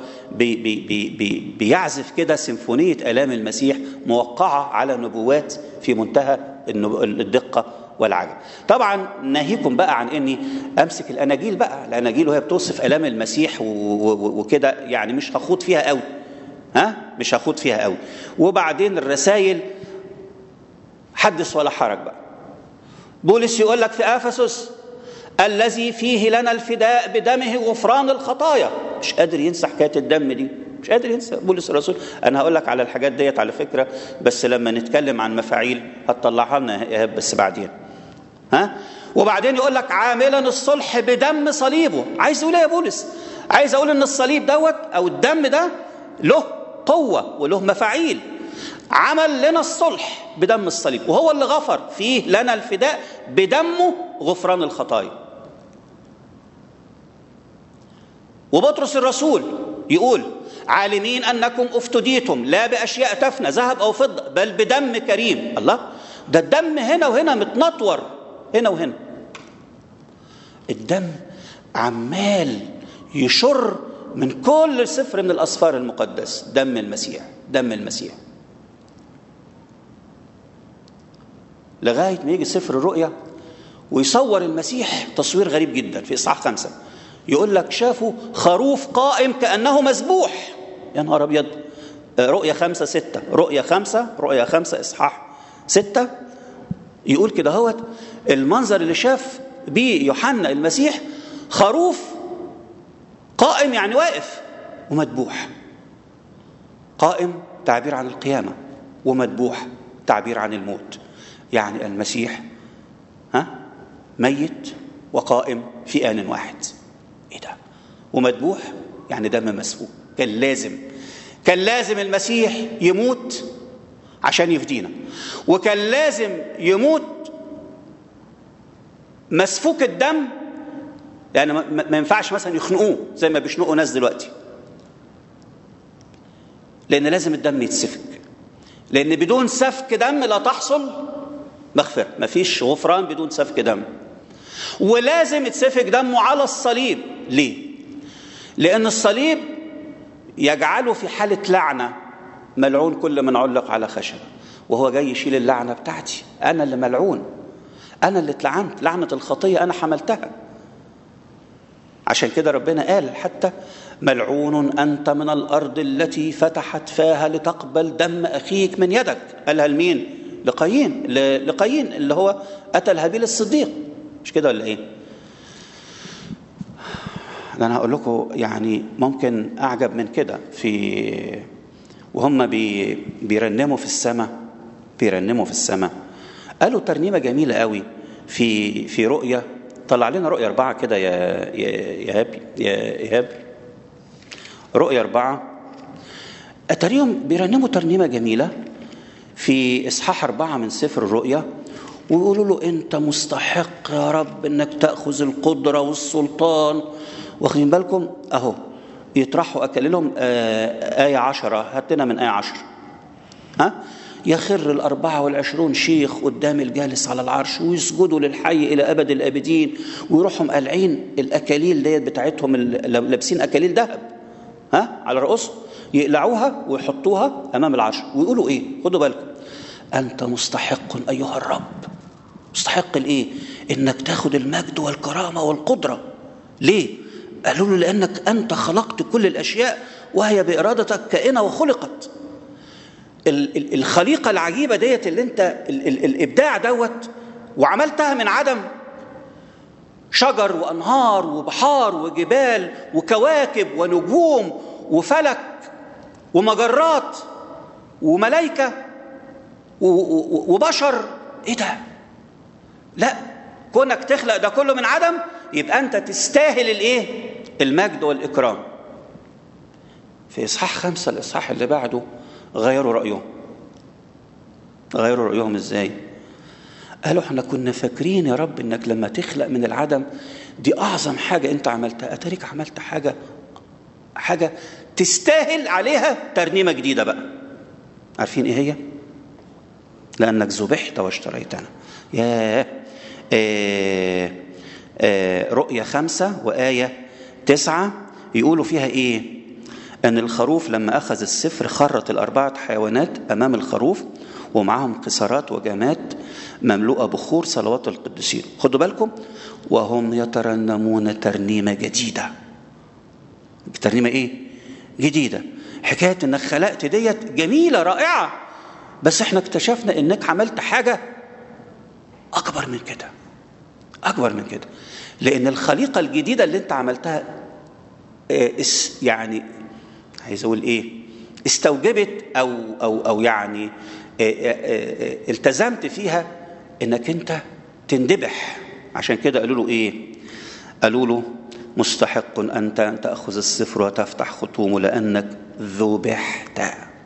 بيعزف كده سيمفونية آلام المسيح موقعة على نبوات في منتهى الدقة والعجب. طبعا ناهيكم بقى عن إني أمسك الأناجيل وهي بتوصف آلام المسيح وكده، يعني مش هخوض فيها قوي، مش هخوض فيها قوي. وبعدين الرسائل حدث ولا حرج بقى. بولس يقول لك في أفسس الذي فيه لنا الفداء بدمه غفران الخطايا. مش قادر ينسى حكاية الدم دي، مش قادر ينسى بولس الرسول. أنا هقول لك على الحاجات ديت على فكرة، بس لما نتكلم عن مفاعيل هتطلعها لنا يا إيهاب بس بعدين. وبعدين يقول لك عاملا الصلح بدم صليبه. عايز يقول ايه يا بولس؟ عايز أقول إن الصليب دوت أو الدم ده له قوة وله مفاعيل. عمل لنا الصلح بدم الصليب، وهو اللي غفر فيه لنا الفداء بدمه غفران الخطايا. وبطرس الرسول يقول عالمين أنكم افتديتم لا بأشياء تفنى ذهب أو فضة بل بدم كريم. الله، ده الدم هنا وهنا متنطور، هنا وهنا الدم عمال يشر من كل سفر من الأسفار المقدس. دم المسيح، دم المسيح، لغاية ما يجي سفر الرؤيا ويصور المسيح تصوير غريب جدا في إصحاح 5. يقول لك شافوا خروف قائم كأنه مذبوح. يا نهار أبيض. رؤيا 5:6، رؤيا 5 إصحاح 6 يقول كده هوت المنظر اللي شاف بيه يوحنا المسيح، خروف قائم يعني واقف، ومذبوح. قائم تعبير عن القيامة، ومذبوح تعبير عن الموت. يعني المسيح ميت وقائم في آن واحد. ايه ده؟ ومذبوح يعني دم مسفوك. كان كان لازم المسيح يموت عشان يفدينا، وكان لازم يموت مسفوك الدم، يعني ما ينفعش مثلا يخنقوه زي ما بيشنقوا ناس دلوقتي، لأن لازم الدم يتسفك، لأن بدون سفك دم لا تحصل مغفرة، مفيش غفران بدون سفك دم. ولازم يتسفك دمه على الصليب. ليه؟ لأن الصليب يجعله في حالة لعنة، ملعون كل من علق على خشبة، وهو جاي يشيل اللعنة بتاعتي، أنا اللي ملعون، أنا اللي اتلعنت، لعنة الخطية أنا حملتها. عشان كده ربنا قال حتى ملعون أنت من الأرض التي فتحت فاها لتقبل دم أخيك من يدك. قالها لمين؟ لقايين اللي هو قتل هابيل الصديق، مش كده ولا إيه؟ أنا هقول لكم يعني ممكن أعجب من كده، وهم بيرنموا في السماء، قالوا ترنيمة جميلة قوي في رؤية. طلع لنا رؤية 4 كده يا إيهاب، رؤية 4 أتريهم بيرنموا ترنيمة جميلة في إصحاح 4 من سفر الرؤيا، ويقولوا له أنت مستحق يا رب أنك تأخذ القدرة والسلطان. واخدين بالكم أهو يطرحوا أكللهم آية 10، هاتنا من آية 10. يخر 24 شيخ قدام الجالس على العرش ويسجدوا للحي إلى أبد الآبدين، ويروحهم قالعين الأكاليل ديت بتاعتهم، لابسين أكاليل ذهب على رؤوسهم، يقلعوها ويحطوها أمام العرش ويقولوا إيه؟ خدوا بالكم، أنت مستحق أيها الرب. مستحق الإيه؟ إنك تاخد المجد والكرامة والقدرة. ليه؟ قالوا له لأنك أنت خلقت كل الأشياء وهي بإرادتك كائنة وخلقت. الخليقة العجيبة ديت اللي انت الإبداع دوت وعملتها من عدم، شجر وأنهار وبحار وجبال وكواكب ونجوم وفلك ومجرات وملائكة وبشر. ايه ده؟ لا، كونك تخلق ده كله من عدم يبقى انت تستاهل الايه؟ المجد والإكرام. في إصحاح 5 الإصحاح اللي بعده غيروا رأيهم ازاي؟ قالوا احنا كنا فاكرين يا رب انك لما تخلق من العدم دي اعظم حاجة انت عملتها، اتاريك عملت حاجة تستاهل عليها ترنيمة جديدة بقى. عارفين ايه هي؟ لانك ذبحت واشتريتنا. رؤية 5 وآية 9 يقولوا فيها ايه؟ أن الخروف لما أخذ السفر خرت 4 حيوانات أمام الخروف ومعهم قصارات وجامات مملوءة بخور صلوات القديسين. خدوا بالكم، وهم يترنمون ترنيمة جديدة. ترنيمة إيه؟ جديدة. حكاية أنك خلقت ديت جميلة رائعة، بس احنا اكتشفنا أنك عملت حاجة أكبر من كده، لأن الخليقة الجديدة اللي انت عملتها يعني عايز اقول ايه، استوجبت او يعني التزمت فيها انك انت تندبح. عشان كده قالوا له ايه؟ قالوا له مستحق انت ان تاخذ السفر وتفتح ختومه لانك ذبحت،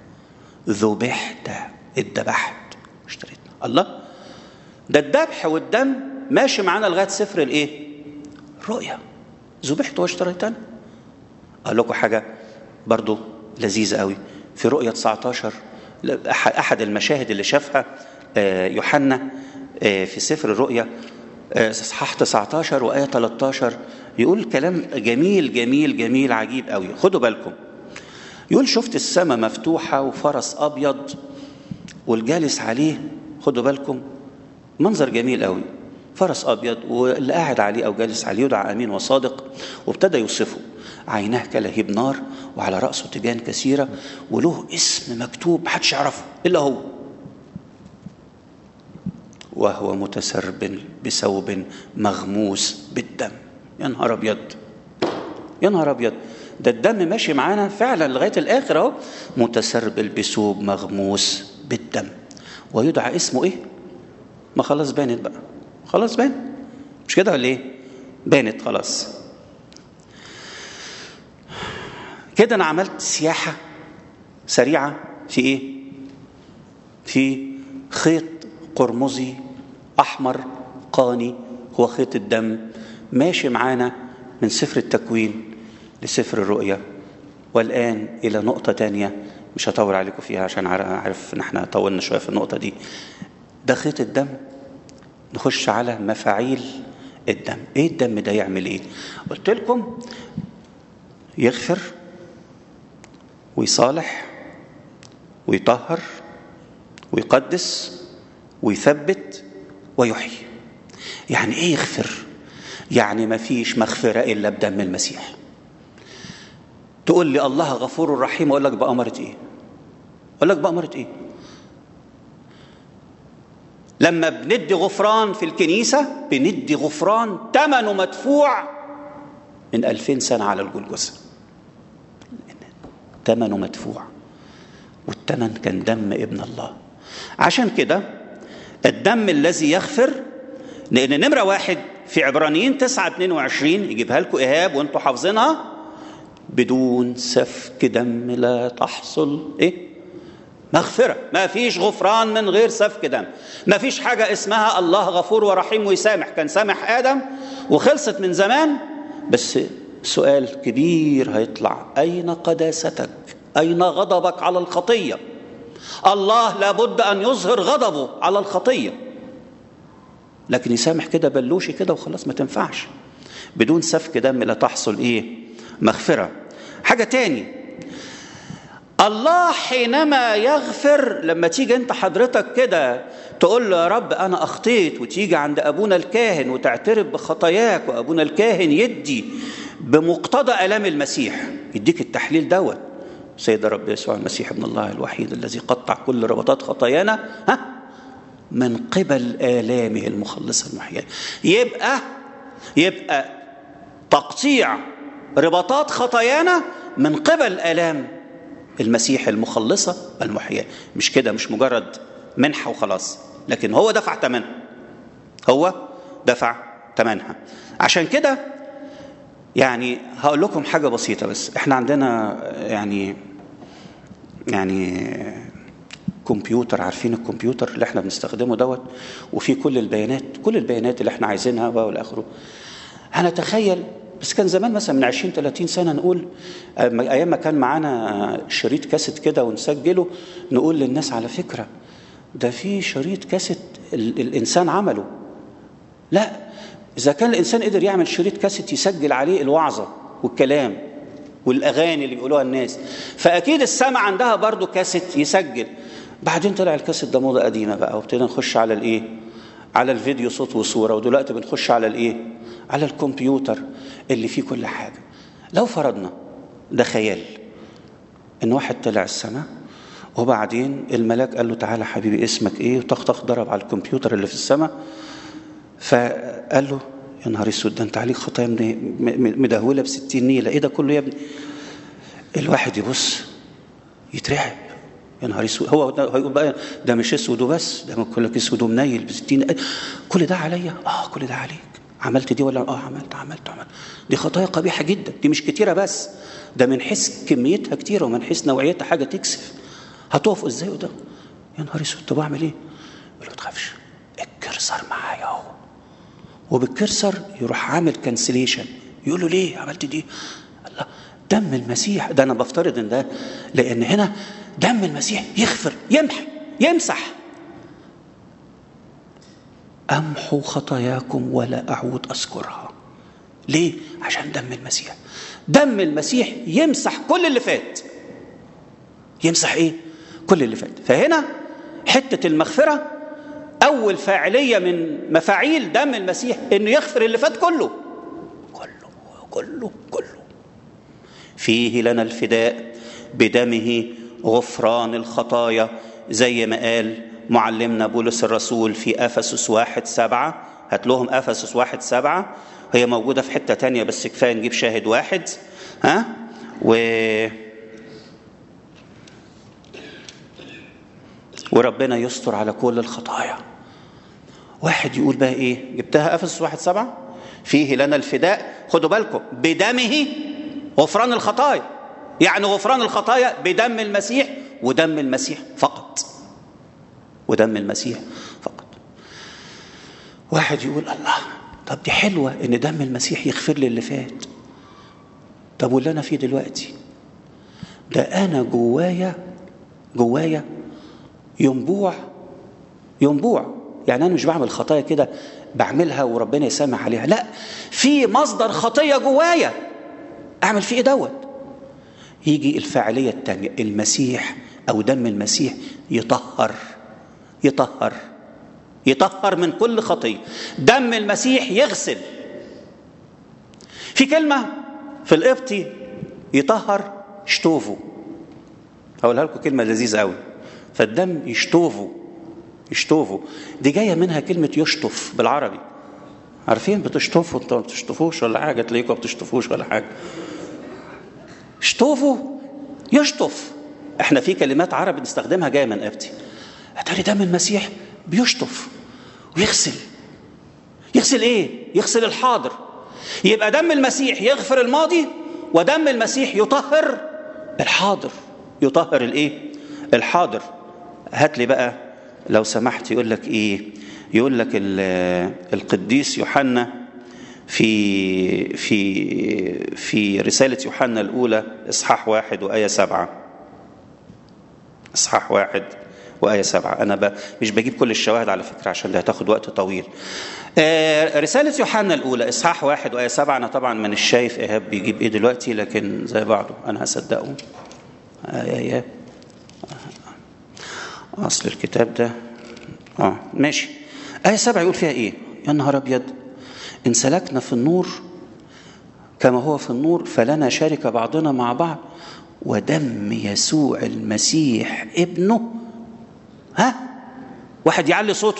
اتذبحت اشتريتنا. الله، ده الذبح والدم ماشي معانا لغايه سفر الايه؟ الرؤيا. ذبحت واشتريتنا. اقول لكم حاجه برضو لذيذة قوي في رؤية 19، أحد المشاهد اللي شافها يوحنا في سفر الرؤيا إصحاح 19 وآية 13، يقول كلام جميل عجيب قوي. خدوا بالكم، يقول شفت السماء مفتوحة وفرس أبيض والجالس عليه. خدوا بالكم، منظر جميل قوي، فرس أبيض واللي قاعد عليه أو جالس عليه يدعى أمين وصادق، وابتدى يوصفه. عيناه كلهيب نار وعلى رأسه تيجان كثيرة وله اسم مكتوب محدش يعرفه إلا هو، وهو متسرب بثوب مغموس بالدم. يا نهار أبيض، ده الدم ماشي معانا فعلا لغاية الآخر اهو. متسرب بثوب مغموس بالدم، ويدعى اسمه إيه؟ ما خلاص بانت بقى، خلاص بانت، مش كده ولا إيه؟ بانت خلاص. كده أنا عملت سياحة سريعة في إيه؟ في خيط قرمزي أحمر قاني، هو خيط الدم، ماشي معانا من سفر التكوين لسفر الرؤيا، والآن إلى نقطة تانية مش هطول عليكم فيها عشان عارف إن احنا طولنا شوية في النقطة دي. ده خيط الدم. نخش على مفاعيل الدم. إيه الدم ده يعمل إيه؟ قلت لكم يغفر ويصالح ويطهر ويقدس ويثبت ويحيي. يعني إيه يغفر؟ يعني ما فيش مغفرة إلا بدم المسيح. تقول لي الله غفور رحيم، أقول لك بأمرة إيه؟ أقول لك بأمرة إيه؟ لما بندي غفران في الكنيسة بندي غفران ثمنه مدفوع من 2000 سنة على الجلجثة. ثمنه مدفوع، والثمن كان دم ابن الله. عشان كده الدم الذي يغفر، لأن نمرة 1 في عبرانيين 9:22 يجيبها لكم إيهاب وانتوا حافظينها: بدون سفك دم لا تحصل إيه؟ مغفرة. ما فيش غفران من غير سفك دم. ما فيش حاجة اسمها الله غفور ورحيم ويسامح. كان سامح آدم وخلصت من زمان. بس سؤال كبير هيطلع: أين قداستك؟ أين غضبك على الخطية؟ الله لابد أن يظهر غضبه على الخطية، لكن يسامح كده بلوشي كده وخلاص ما تنفعش. بدون سفك دم لا تحصل إيه؟ مغفرة. حاجة تاني، الله حينما يغفر، لما تيجي انت حضرتك كده تقول له يا رب انا اخطيت، وتيجي عند ابونا الكاهن وتعترف بخطاياك، وابونا الكاهن يدي بمقتضى الام المسيح، يديك التحليل دوت: سيد الرب يسوع المسيح ابن الله الوحيد الذي قطع كل ربطات خطايانا من قبل آلامه المخلصة المحيية. يبقى تقطيع ربطات خطايانا من قبل آلام المسيح المخلصة المحيية. مش كده، مش مجرد منحة وخلاص، لكن هو دفع ثمنها. هو دفع ثمنها. عشان كده يعني هقول لكم حاجة بسيطة بس. احنا عندنا يعني كمبيوتر، عارفين الكمبيوتر اللي احنا بنستخدمه دوت، وفي كل البيانات اللي احنا عايزينها والى اخره. هنتخيل بس كان زمان مثلا من 20-30 سنة نقول، ايام ما كان معانا شريط كاسيت كده ونسجله، نقول للناس على فكرة ده في شريط كاسيت الانسان عمله. لا، اذا كان الانسان قدر يعمل شريط كاسيت يسجل عليه الوعظة والكلام والاغاني اللي بيقولوها الناس، فاكيد السماء عندها برضو كاسيت يسجل. بعدين طلع الكاسيت ده موضة قديمة بقى، وابتدينا نخش على الايه؟ على الفيديو صوت وصورة. ودلوقتي بنخش على الايه؟ على الكمبيوتر اللي فيه كل حاجة. لو فرضنا، ده خيال، ان واحد طلع السماء وبعدين الملاك قال له تعالى حبيبي اسمك ايه، وطخ ضرب على الكمبيوتر اللي في السماء، فقال له يا نهار اسود، ده انت عليك خطايا مدهوله ب60 نيله، ايه ده كله يا ابني؟ الواحد يبص يترعب، يا نهار اسود. هو بقى ده مش اسود وبس، ده ممكن لك اسود ومنيل ب60. كل ده عليا؟ كل ده عليك. عملت دي ولا عملت. دي خطايا قبيحه جدا، دي مش كتيره بس، ده من حيث كميتها كتيره ومن حيث نوعيتها حاجه تكسف. هتقف ازاي قدام؟ يا نهار اسود، طب اعمل ايه؟ يقول له ما تخافش، الكرسر معايا اهو. وبالكرسر يروح عامل كانسليشن. يقول له ليه عملت دي؟ الله، دم المسيح ده. انا بفترض ان ده لان هنا دم المسيح يغفر، يمسح. امحو خطاياكم ولا اعود اذكرها. ليه؟ عشان دم المسيح. دم المسيح يمسح كل اللي فات. يمسح ايه؟ كل اللي فات. فهنا حتة المغفرة أول فاعلية من مفاعيل دم المسيح إنه يغفر اللي فات كله. فيه لنا الفداء بدمه غفران الخطايا، زي ما قال معلمنا بولس الرسول في أفسس 1:7. هات لهم أفسس 1:7، هي موجودة في حتة تانية بس كفاية نجيب شاهد واحد. وربنا يستر على كل الخطايا. واحد يقول بقى ايه؟ جبتها أفسس 1:7، فيه لنا الفداء، خدوا بالكم، بدمه غفران الخطايا. يعني غفران الخطايا بدم المسيح ودم المسيح فقط، ودم المسيح فقط. واحد يقول الله، طب دي حلوة ان دم المسيح يغفر لي اللي فات، طب واللي انا فيه دلوقتي ده انا جوايا ينبوع، يعني انا مش بعمل خطايا كده بعملها وربنا يسامح عليها، لا، في مصدر خطية جوايا، اعمل فيه ايه دوت؟ يجي الفاعلية التانية، المسيح او دم المسيح يطهر من كل خطية. دم المسيح يغسل. في كلمة في القبطي يطهر، شتوفو، هقولها لكم كلمة لذيذة قوي. فالدم يشتوفو دي جاية منها كلمة يشطف بالعربي. عارفين بتشطفوا انتوا ما بتشطفوش ولا حاجة، تلاقيكم ما بتشطفوش ولا حاجة. شطوفو يشطف. احنا في كلمات عربي نستخدمها جاية من قبطي. هتقولي دم المسيح بيشطف ويغسل. يغسل ايه؟ يغسل الحاضر. يبقى دم المسيح يغفر الماضي، ودم المسيح يطهر الحاضر. يطهر الايه؟ الحاضر. هات لي بقى لو سمحت، يقول لك ايه؟ يقول لك القديس يوحنا في رسالة يوحنا الأولى إصحاح 1 وآية 7. إصحاح 1 وآية 7. أنا مش بجيب كل الشواهد على فكرة عشان ده هتاخد وقت طويل. رسالة يوحنا الأولى إصحاح 1 وآية 7. أنا طبعا من الشايف إيهاب بيجيب إيه دلوقتي، لكن زي بعضه أنا هصدقه. أصل الكتاب ده ماشي. آية 7 يقول فيها إيه؟ يا نهار أبيض، إن سلكنا في النور كما هو في النور فلنا شارك بعضنا مع بعض، ودم يسوع المسيح ابنه واحد يعلي صوته،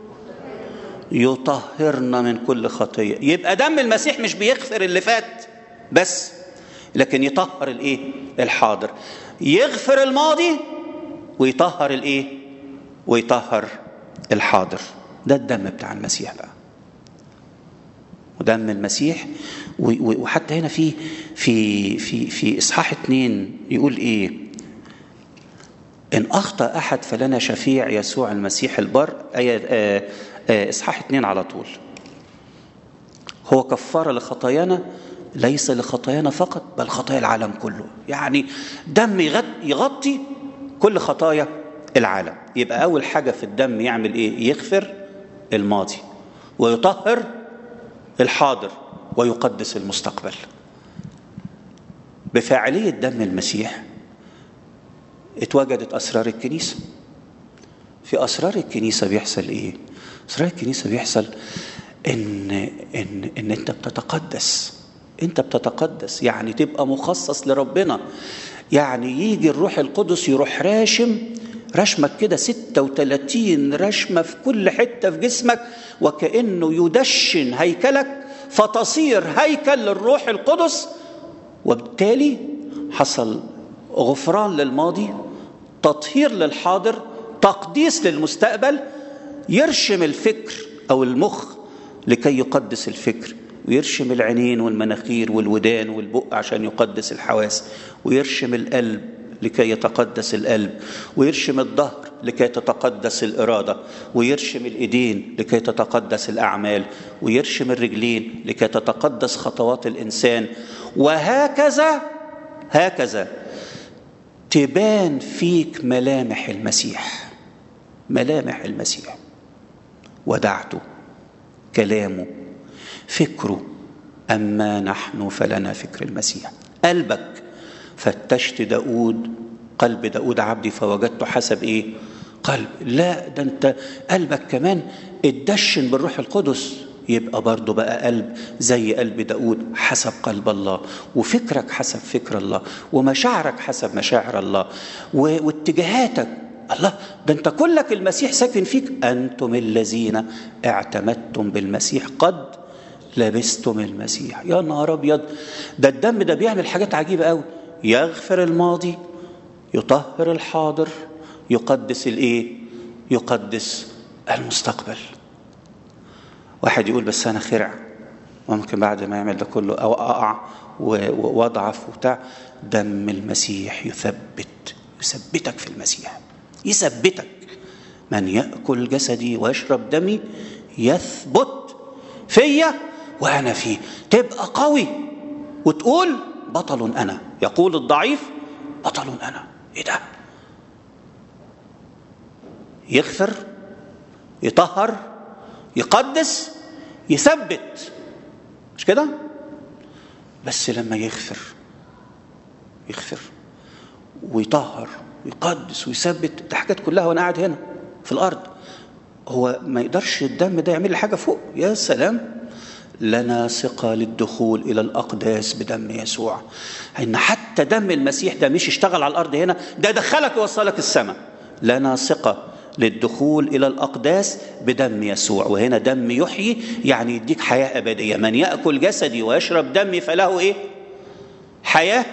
يطهرنا من كل خطية. يبقى دم المسيح مش بيغفر اللي فات بس، لكن يطهر الايه؟ الحاضر. يغفر الماضي ويطهر الايه؟ ويطهر الحاضر. ده الدم بتاع المسيح بقى، ودم المسيح. وحتى هنا في إصحاح 2 يقول ايه؟ إن أخطأ أحد فلنا شفيع يسوع المسيح البر. إصحاح 2 على طول. هو كفارة لخطايانا، ليس لخطايانا فقط بل خطايا العالم كله. يعني دم يغطي كل خطايا العالم. يبقى أول حاجة في الدم يعمل إيه؟ يغفر الماضي ويطهر الحاضر ويقدس المستقبل. بفاعلية دم المسيح اتوجدت أسرار الكنيسة. في أسرار الكنيسة بيحصل إيه؟ أسرار الكنيسة بيحصل إن أنت بتتقدس، يعني تبقى مخصص لربنا. يعني يجي الروح القدس يروح رشمك كده 36 رشمة في كل حتة في جسمك، وكأنه يدشن هيكلك فتصير هيكل للروح القدس. وبالتالي حصل غفران للماضي، تطهير للحاضر، تقديس للمستقبل. يرشم الفكر أو المخ لكي يقدس الفكر، ويرشم العينين والمناخير والودان والبق عشان يقدس الحواس، ويرشم القلب لكي يتقدس القلب، ويرشم الظهر لكي تتقدس الإرادة، ويرشم الإيدين لكي تتقدس الأعمال، ويرشم الرجلين لكي تتقدس خطوات الإنسان. وهكذا تبان فيك ملامح المسيح، ودعته، كلامه، فكره. أما نحن فلنا فكر المسيح. قلبك فتشت قلب داود عبدي فوجدته حسب إيه؟ قلب. لا، ده أنت قلبك كمان اتدشن بالروح القدس، يبقى برضو بقى قلب زي قلب داود حسب قلب الله، وفكرك حسب فكر الله، ومشاعرك حسب مشاعر الله، واتجاهاتك. الله، ده انت كلك المسيح ساكن فيك. أنتم الذين اعتمدتم بالمسيح قد لبستم المسيح. يا نهار أبيض، ده الدم ده بيعمل حاجات عجيبة قوي. يغفر الماضي، يطهر الحاضر، يقدس الايه؟ يقدس المستقبل. واحد يقول بس أنا خرع، ممكن بعد ما يعمل ده كله أو أقع وأضعف وبتاع. دم المسيح يثبت يثبتك في المسيح، يثبتك. من يأكل جسدي ويشرب دمي يثبت فيا وأنا فيه. تبقى قوي وتقول بطل أنا. يقول الضعيف بطل أنا. إيه ده؟ يغفر، يطهر، يقدس، يثبت، مش كده؟ بس لما يغفر ويطهر ويقدس ويثبت، ده حاجات كلها وانا قاعد هنا في الارض. هو ما يقدرش الدم ده يعمل لي حاجه فوق. يا سلام، لنا ثقه للدخول الى الاقداس بدم يسوع. ان حتى دم المسيح ده مش اشتغل على الارض هنا، ده دخلك ووصلك السماء. لنا ثقه للدخول الى الاقداس بدم يسوع. وهنا دم يحيي، يعني يديك حياه ابديه. من ياكل جسدي ويشرب دمي فله ايه؟ حياه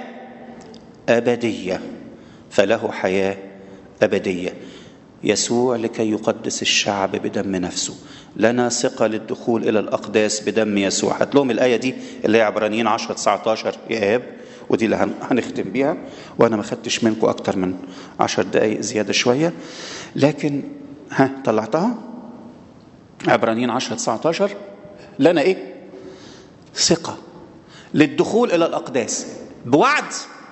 ابديه. فله حياه ابديه. يسوع لكي يقدس الشعب بدم نفسه. لنا ثقة للدخول إلى الأقداس بدم يسوع. هات لهم الآية دي اللي هي عبرانيين 10:19 يا إيهاب، ودي اللي هنختم بيها، وأنا ما خدتش منكم أكتر من 10 دقايق زيادة شوية، لكن طلعتها. عبرانيين 10:19 لنا إيه؟ ثقة للدخول إلى الأقداس. بوعد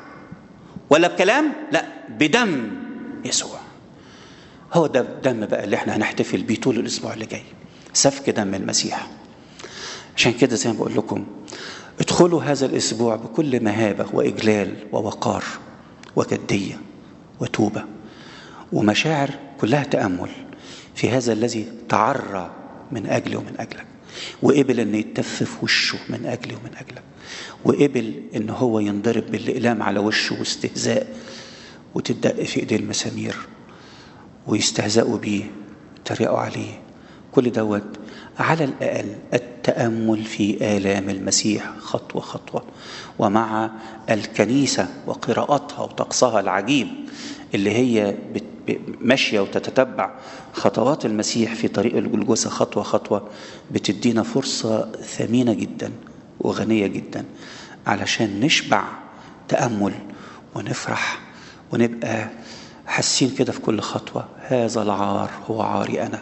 ولا بكلام؟ لا، بدم يسوع. هو ده الدم بقى اللي احنا هنحتفل بيه طول الاسبوع اللي جاي، سفك دم المسيح. عشان كده زي ما بقول لكم، ادخلوا هذا الاسبوع بكل مهابة واجلال ووقار وجدية وتوبة ومشاعر كلها تأمل في هذا الذي تعرى من اجلي ومن اجلك، وقبل ان يتف في وشه من اجلي ومن اجلك، وقبل ان هو ينضرب بالاقلام على وشه واستهزاء وتدق في ايديه المسامير ويستهزئوا بيه، يتريقوا عليه. كل دوت على الأقل التأمل في آلام المسيح خطوة خطوة، ومع الكنيسة وقراءتها وطقسها العجيب اللي هي ماشية وتتتبع خطوات المسيح في طريق الجلجثة خطوة خطوة، بتدينا فرصة ثمينة جدا وغنية جدا علشان نشبع تأمل ونفرح ونبقى حاسين كده في كل خطوة هذا العار هو عاري أنا،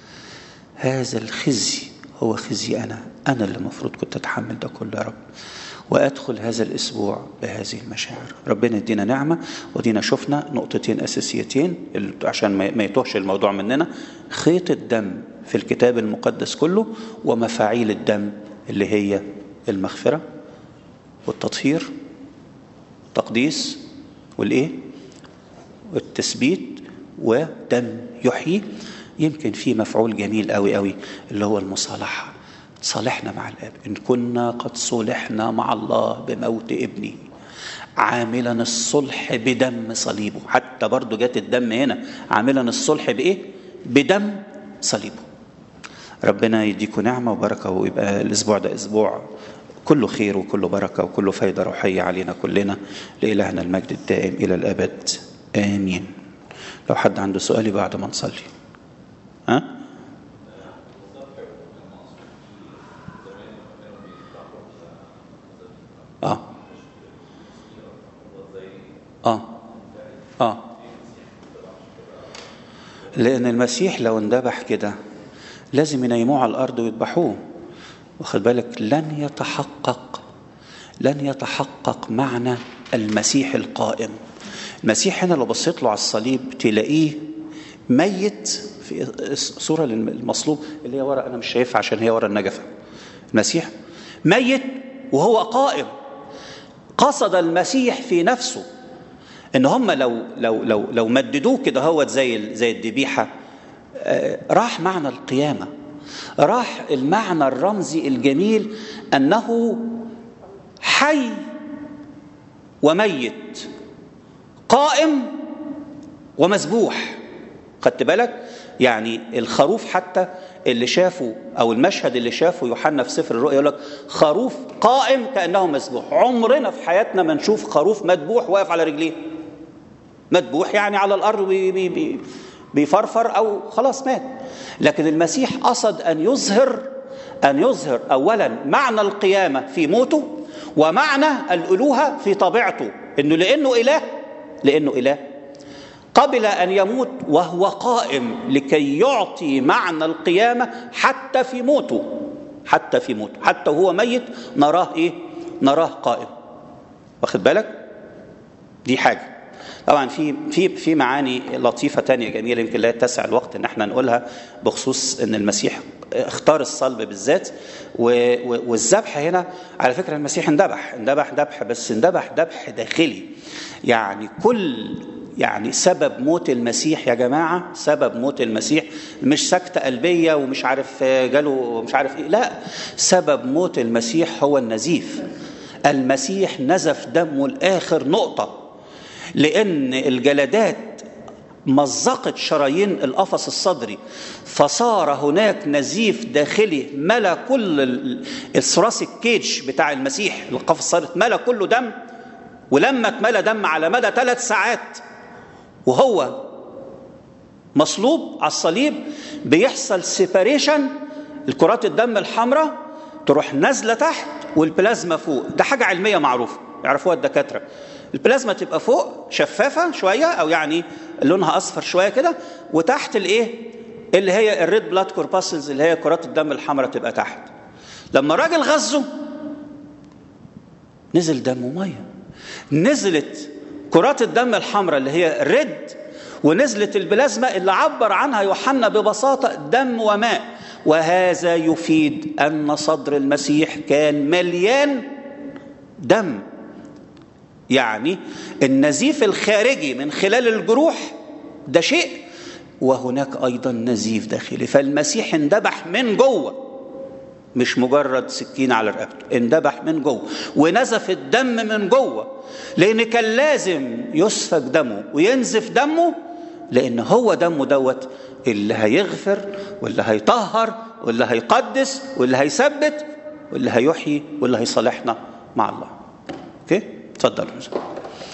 هذا الخزي هو خزي أنا اللي المفروض كنت أتحمل ده كله يا رب. وأدخل هذا الأسبوع بهذه المشاعر. ربنا يدينا نعمة. ودينا شفنا نقطتين أساسيتين عشان ما يتوهش الموضوع مننا: خيط الدم في الكتاب المقدس كله، ومفاعيل الدم اللي هي المغفرة والتطهير والتقديس والإيه؟ والتثبيت. ودم يحيي. يمكن في مفعول جميل قوي قوي اللي هو المصالحة. صالحنا مع الآب. إن كنا قد صلحنا مع الله بموت ابنه عاملا الصلح بدم صليبه. حتى برضو جات الدم هنا عاملا الصلح بإيه؟ بدم صليبه. ربنا يديكم نعمة وبركة، ويبقى الأسبوع ده أسبوع كله خير وكله بركة وكله فايدة روحية علينا كلنا. لإلهنا المجد الدائم إلى الأبد آمين. لو حد عنده سؤال بعد ما نصلي. لأن المسيح لو اندبح كده لازم ينيموه على الأرض ويذبحوه. واخد بالك؟ لن يتحقق معنى المسيح القائم. المسيح هنا لو بصيت له على الصليب تلاقيه ميت في صورة المصلوب اللي هي ورا، أنا مش شايفها عشان هي ورا النجفة. المسيح ميت وهو قائم. قصد المسيح في نفسه إن هم لو مددوه كده هو زي الذبيحة، راح معنى القيامة، راح المعنى الرمزي الجميل أنه حي وميت، قائم ومذبوح. خدت بالك؟ يعني الخروف حتى اللي شافه، أو المشهد اللي شافه يوحنا في سفر الرؤيا، يقول لك خروف قائم كأنه مذبوح. عمرنا في حياتنا ما نشوف خروف مذبوح واقف على رجليه. مذبوح يعني على الأرض بيفرفر أو خلاص مات. لكن المسيح قصد أن يظهر أولا معنى القيامة في موته، ومعنى الألوهة في طبيعته، لأنه إله قبل أن يموت وهو قائم لكي يعطي معنى القيامة حتى في موته، حتى وهو ميت نراه إيه؟ نراه قائم. واخد بالك؟ دي حاجة. طبعا في معاني لطيفة تانية جميلة يمكن لا يتسع الوقت ان احنا نقولها بخصوص ان المسيح اختار الصلب بالذات، والذبح هنا على فكرة المسيح اندبح ذبح، بس اندبح ذبح داخلي. يعني سبب موت المسيح يا جماعة، سبب موت المسيح مش سكتة قلبية ومش عارف جاله مش عارف ايه، لا، سبب موت المسيح هو النزيف. المسيح نزف دمه لآخر نقطة، لأن الجلدات مزقت شرايين القفص الصدري، فصار هناك نزيف داخلي ملا كل الثراث الكيج بتاع المسيح، القفص الصدري ملا كله دم. ولما اتملى دم على مدى 3 ساعات وهو مصلوب على الصليب بيحصل سيباريشن، الكرات الدم الحمراء تروح نازله تحت والبلازما فوق. ده حاجه علميه معروفه يعرفوها الدكاتره. البلازما تبقى فوق شفافه شويه او يعني لونها اصفر شويه كده، وتحت الايه اللي هي الريد بلاد كورباسلز اللي هي كرات الدم الحمراء تبقى تحت. لما الراجل غزه نزل دم وميه، نزلت كرات الدم الحمراء اللي هي ريد، ونزلت البلازما اللي عبر عنها يوحنا ببساطة دم وماء. وهذا يفيد أن صدر المسيح كان مليان دم. يعني النزيف الخارجي من خلال الجروح ده شيء، وهناك أيضا نزيف داخلي. فالمسيح اندبح من جوه، مش مجرد سكين على رقبته، اندبح من جوه ونزف الدم من جوه، لأن كان لازم يسفك دمه وينزف دمه، لأن هو دمه دوت اللي هيغفر واللي هيطهر واللي هيقدس واللي هيثبت واللي هيحيي واللي هيصالحنا مع الله. اوكي، اتفضل.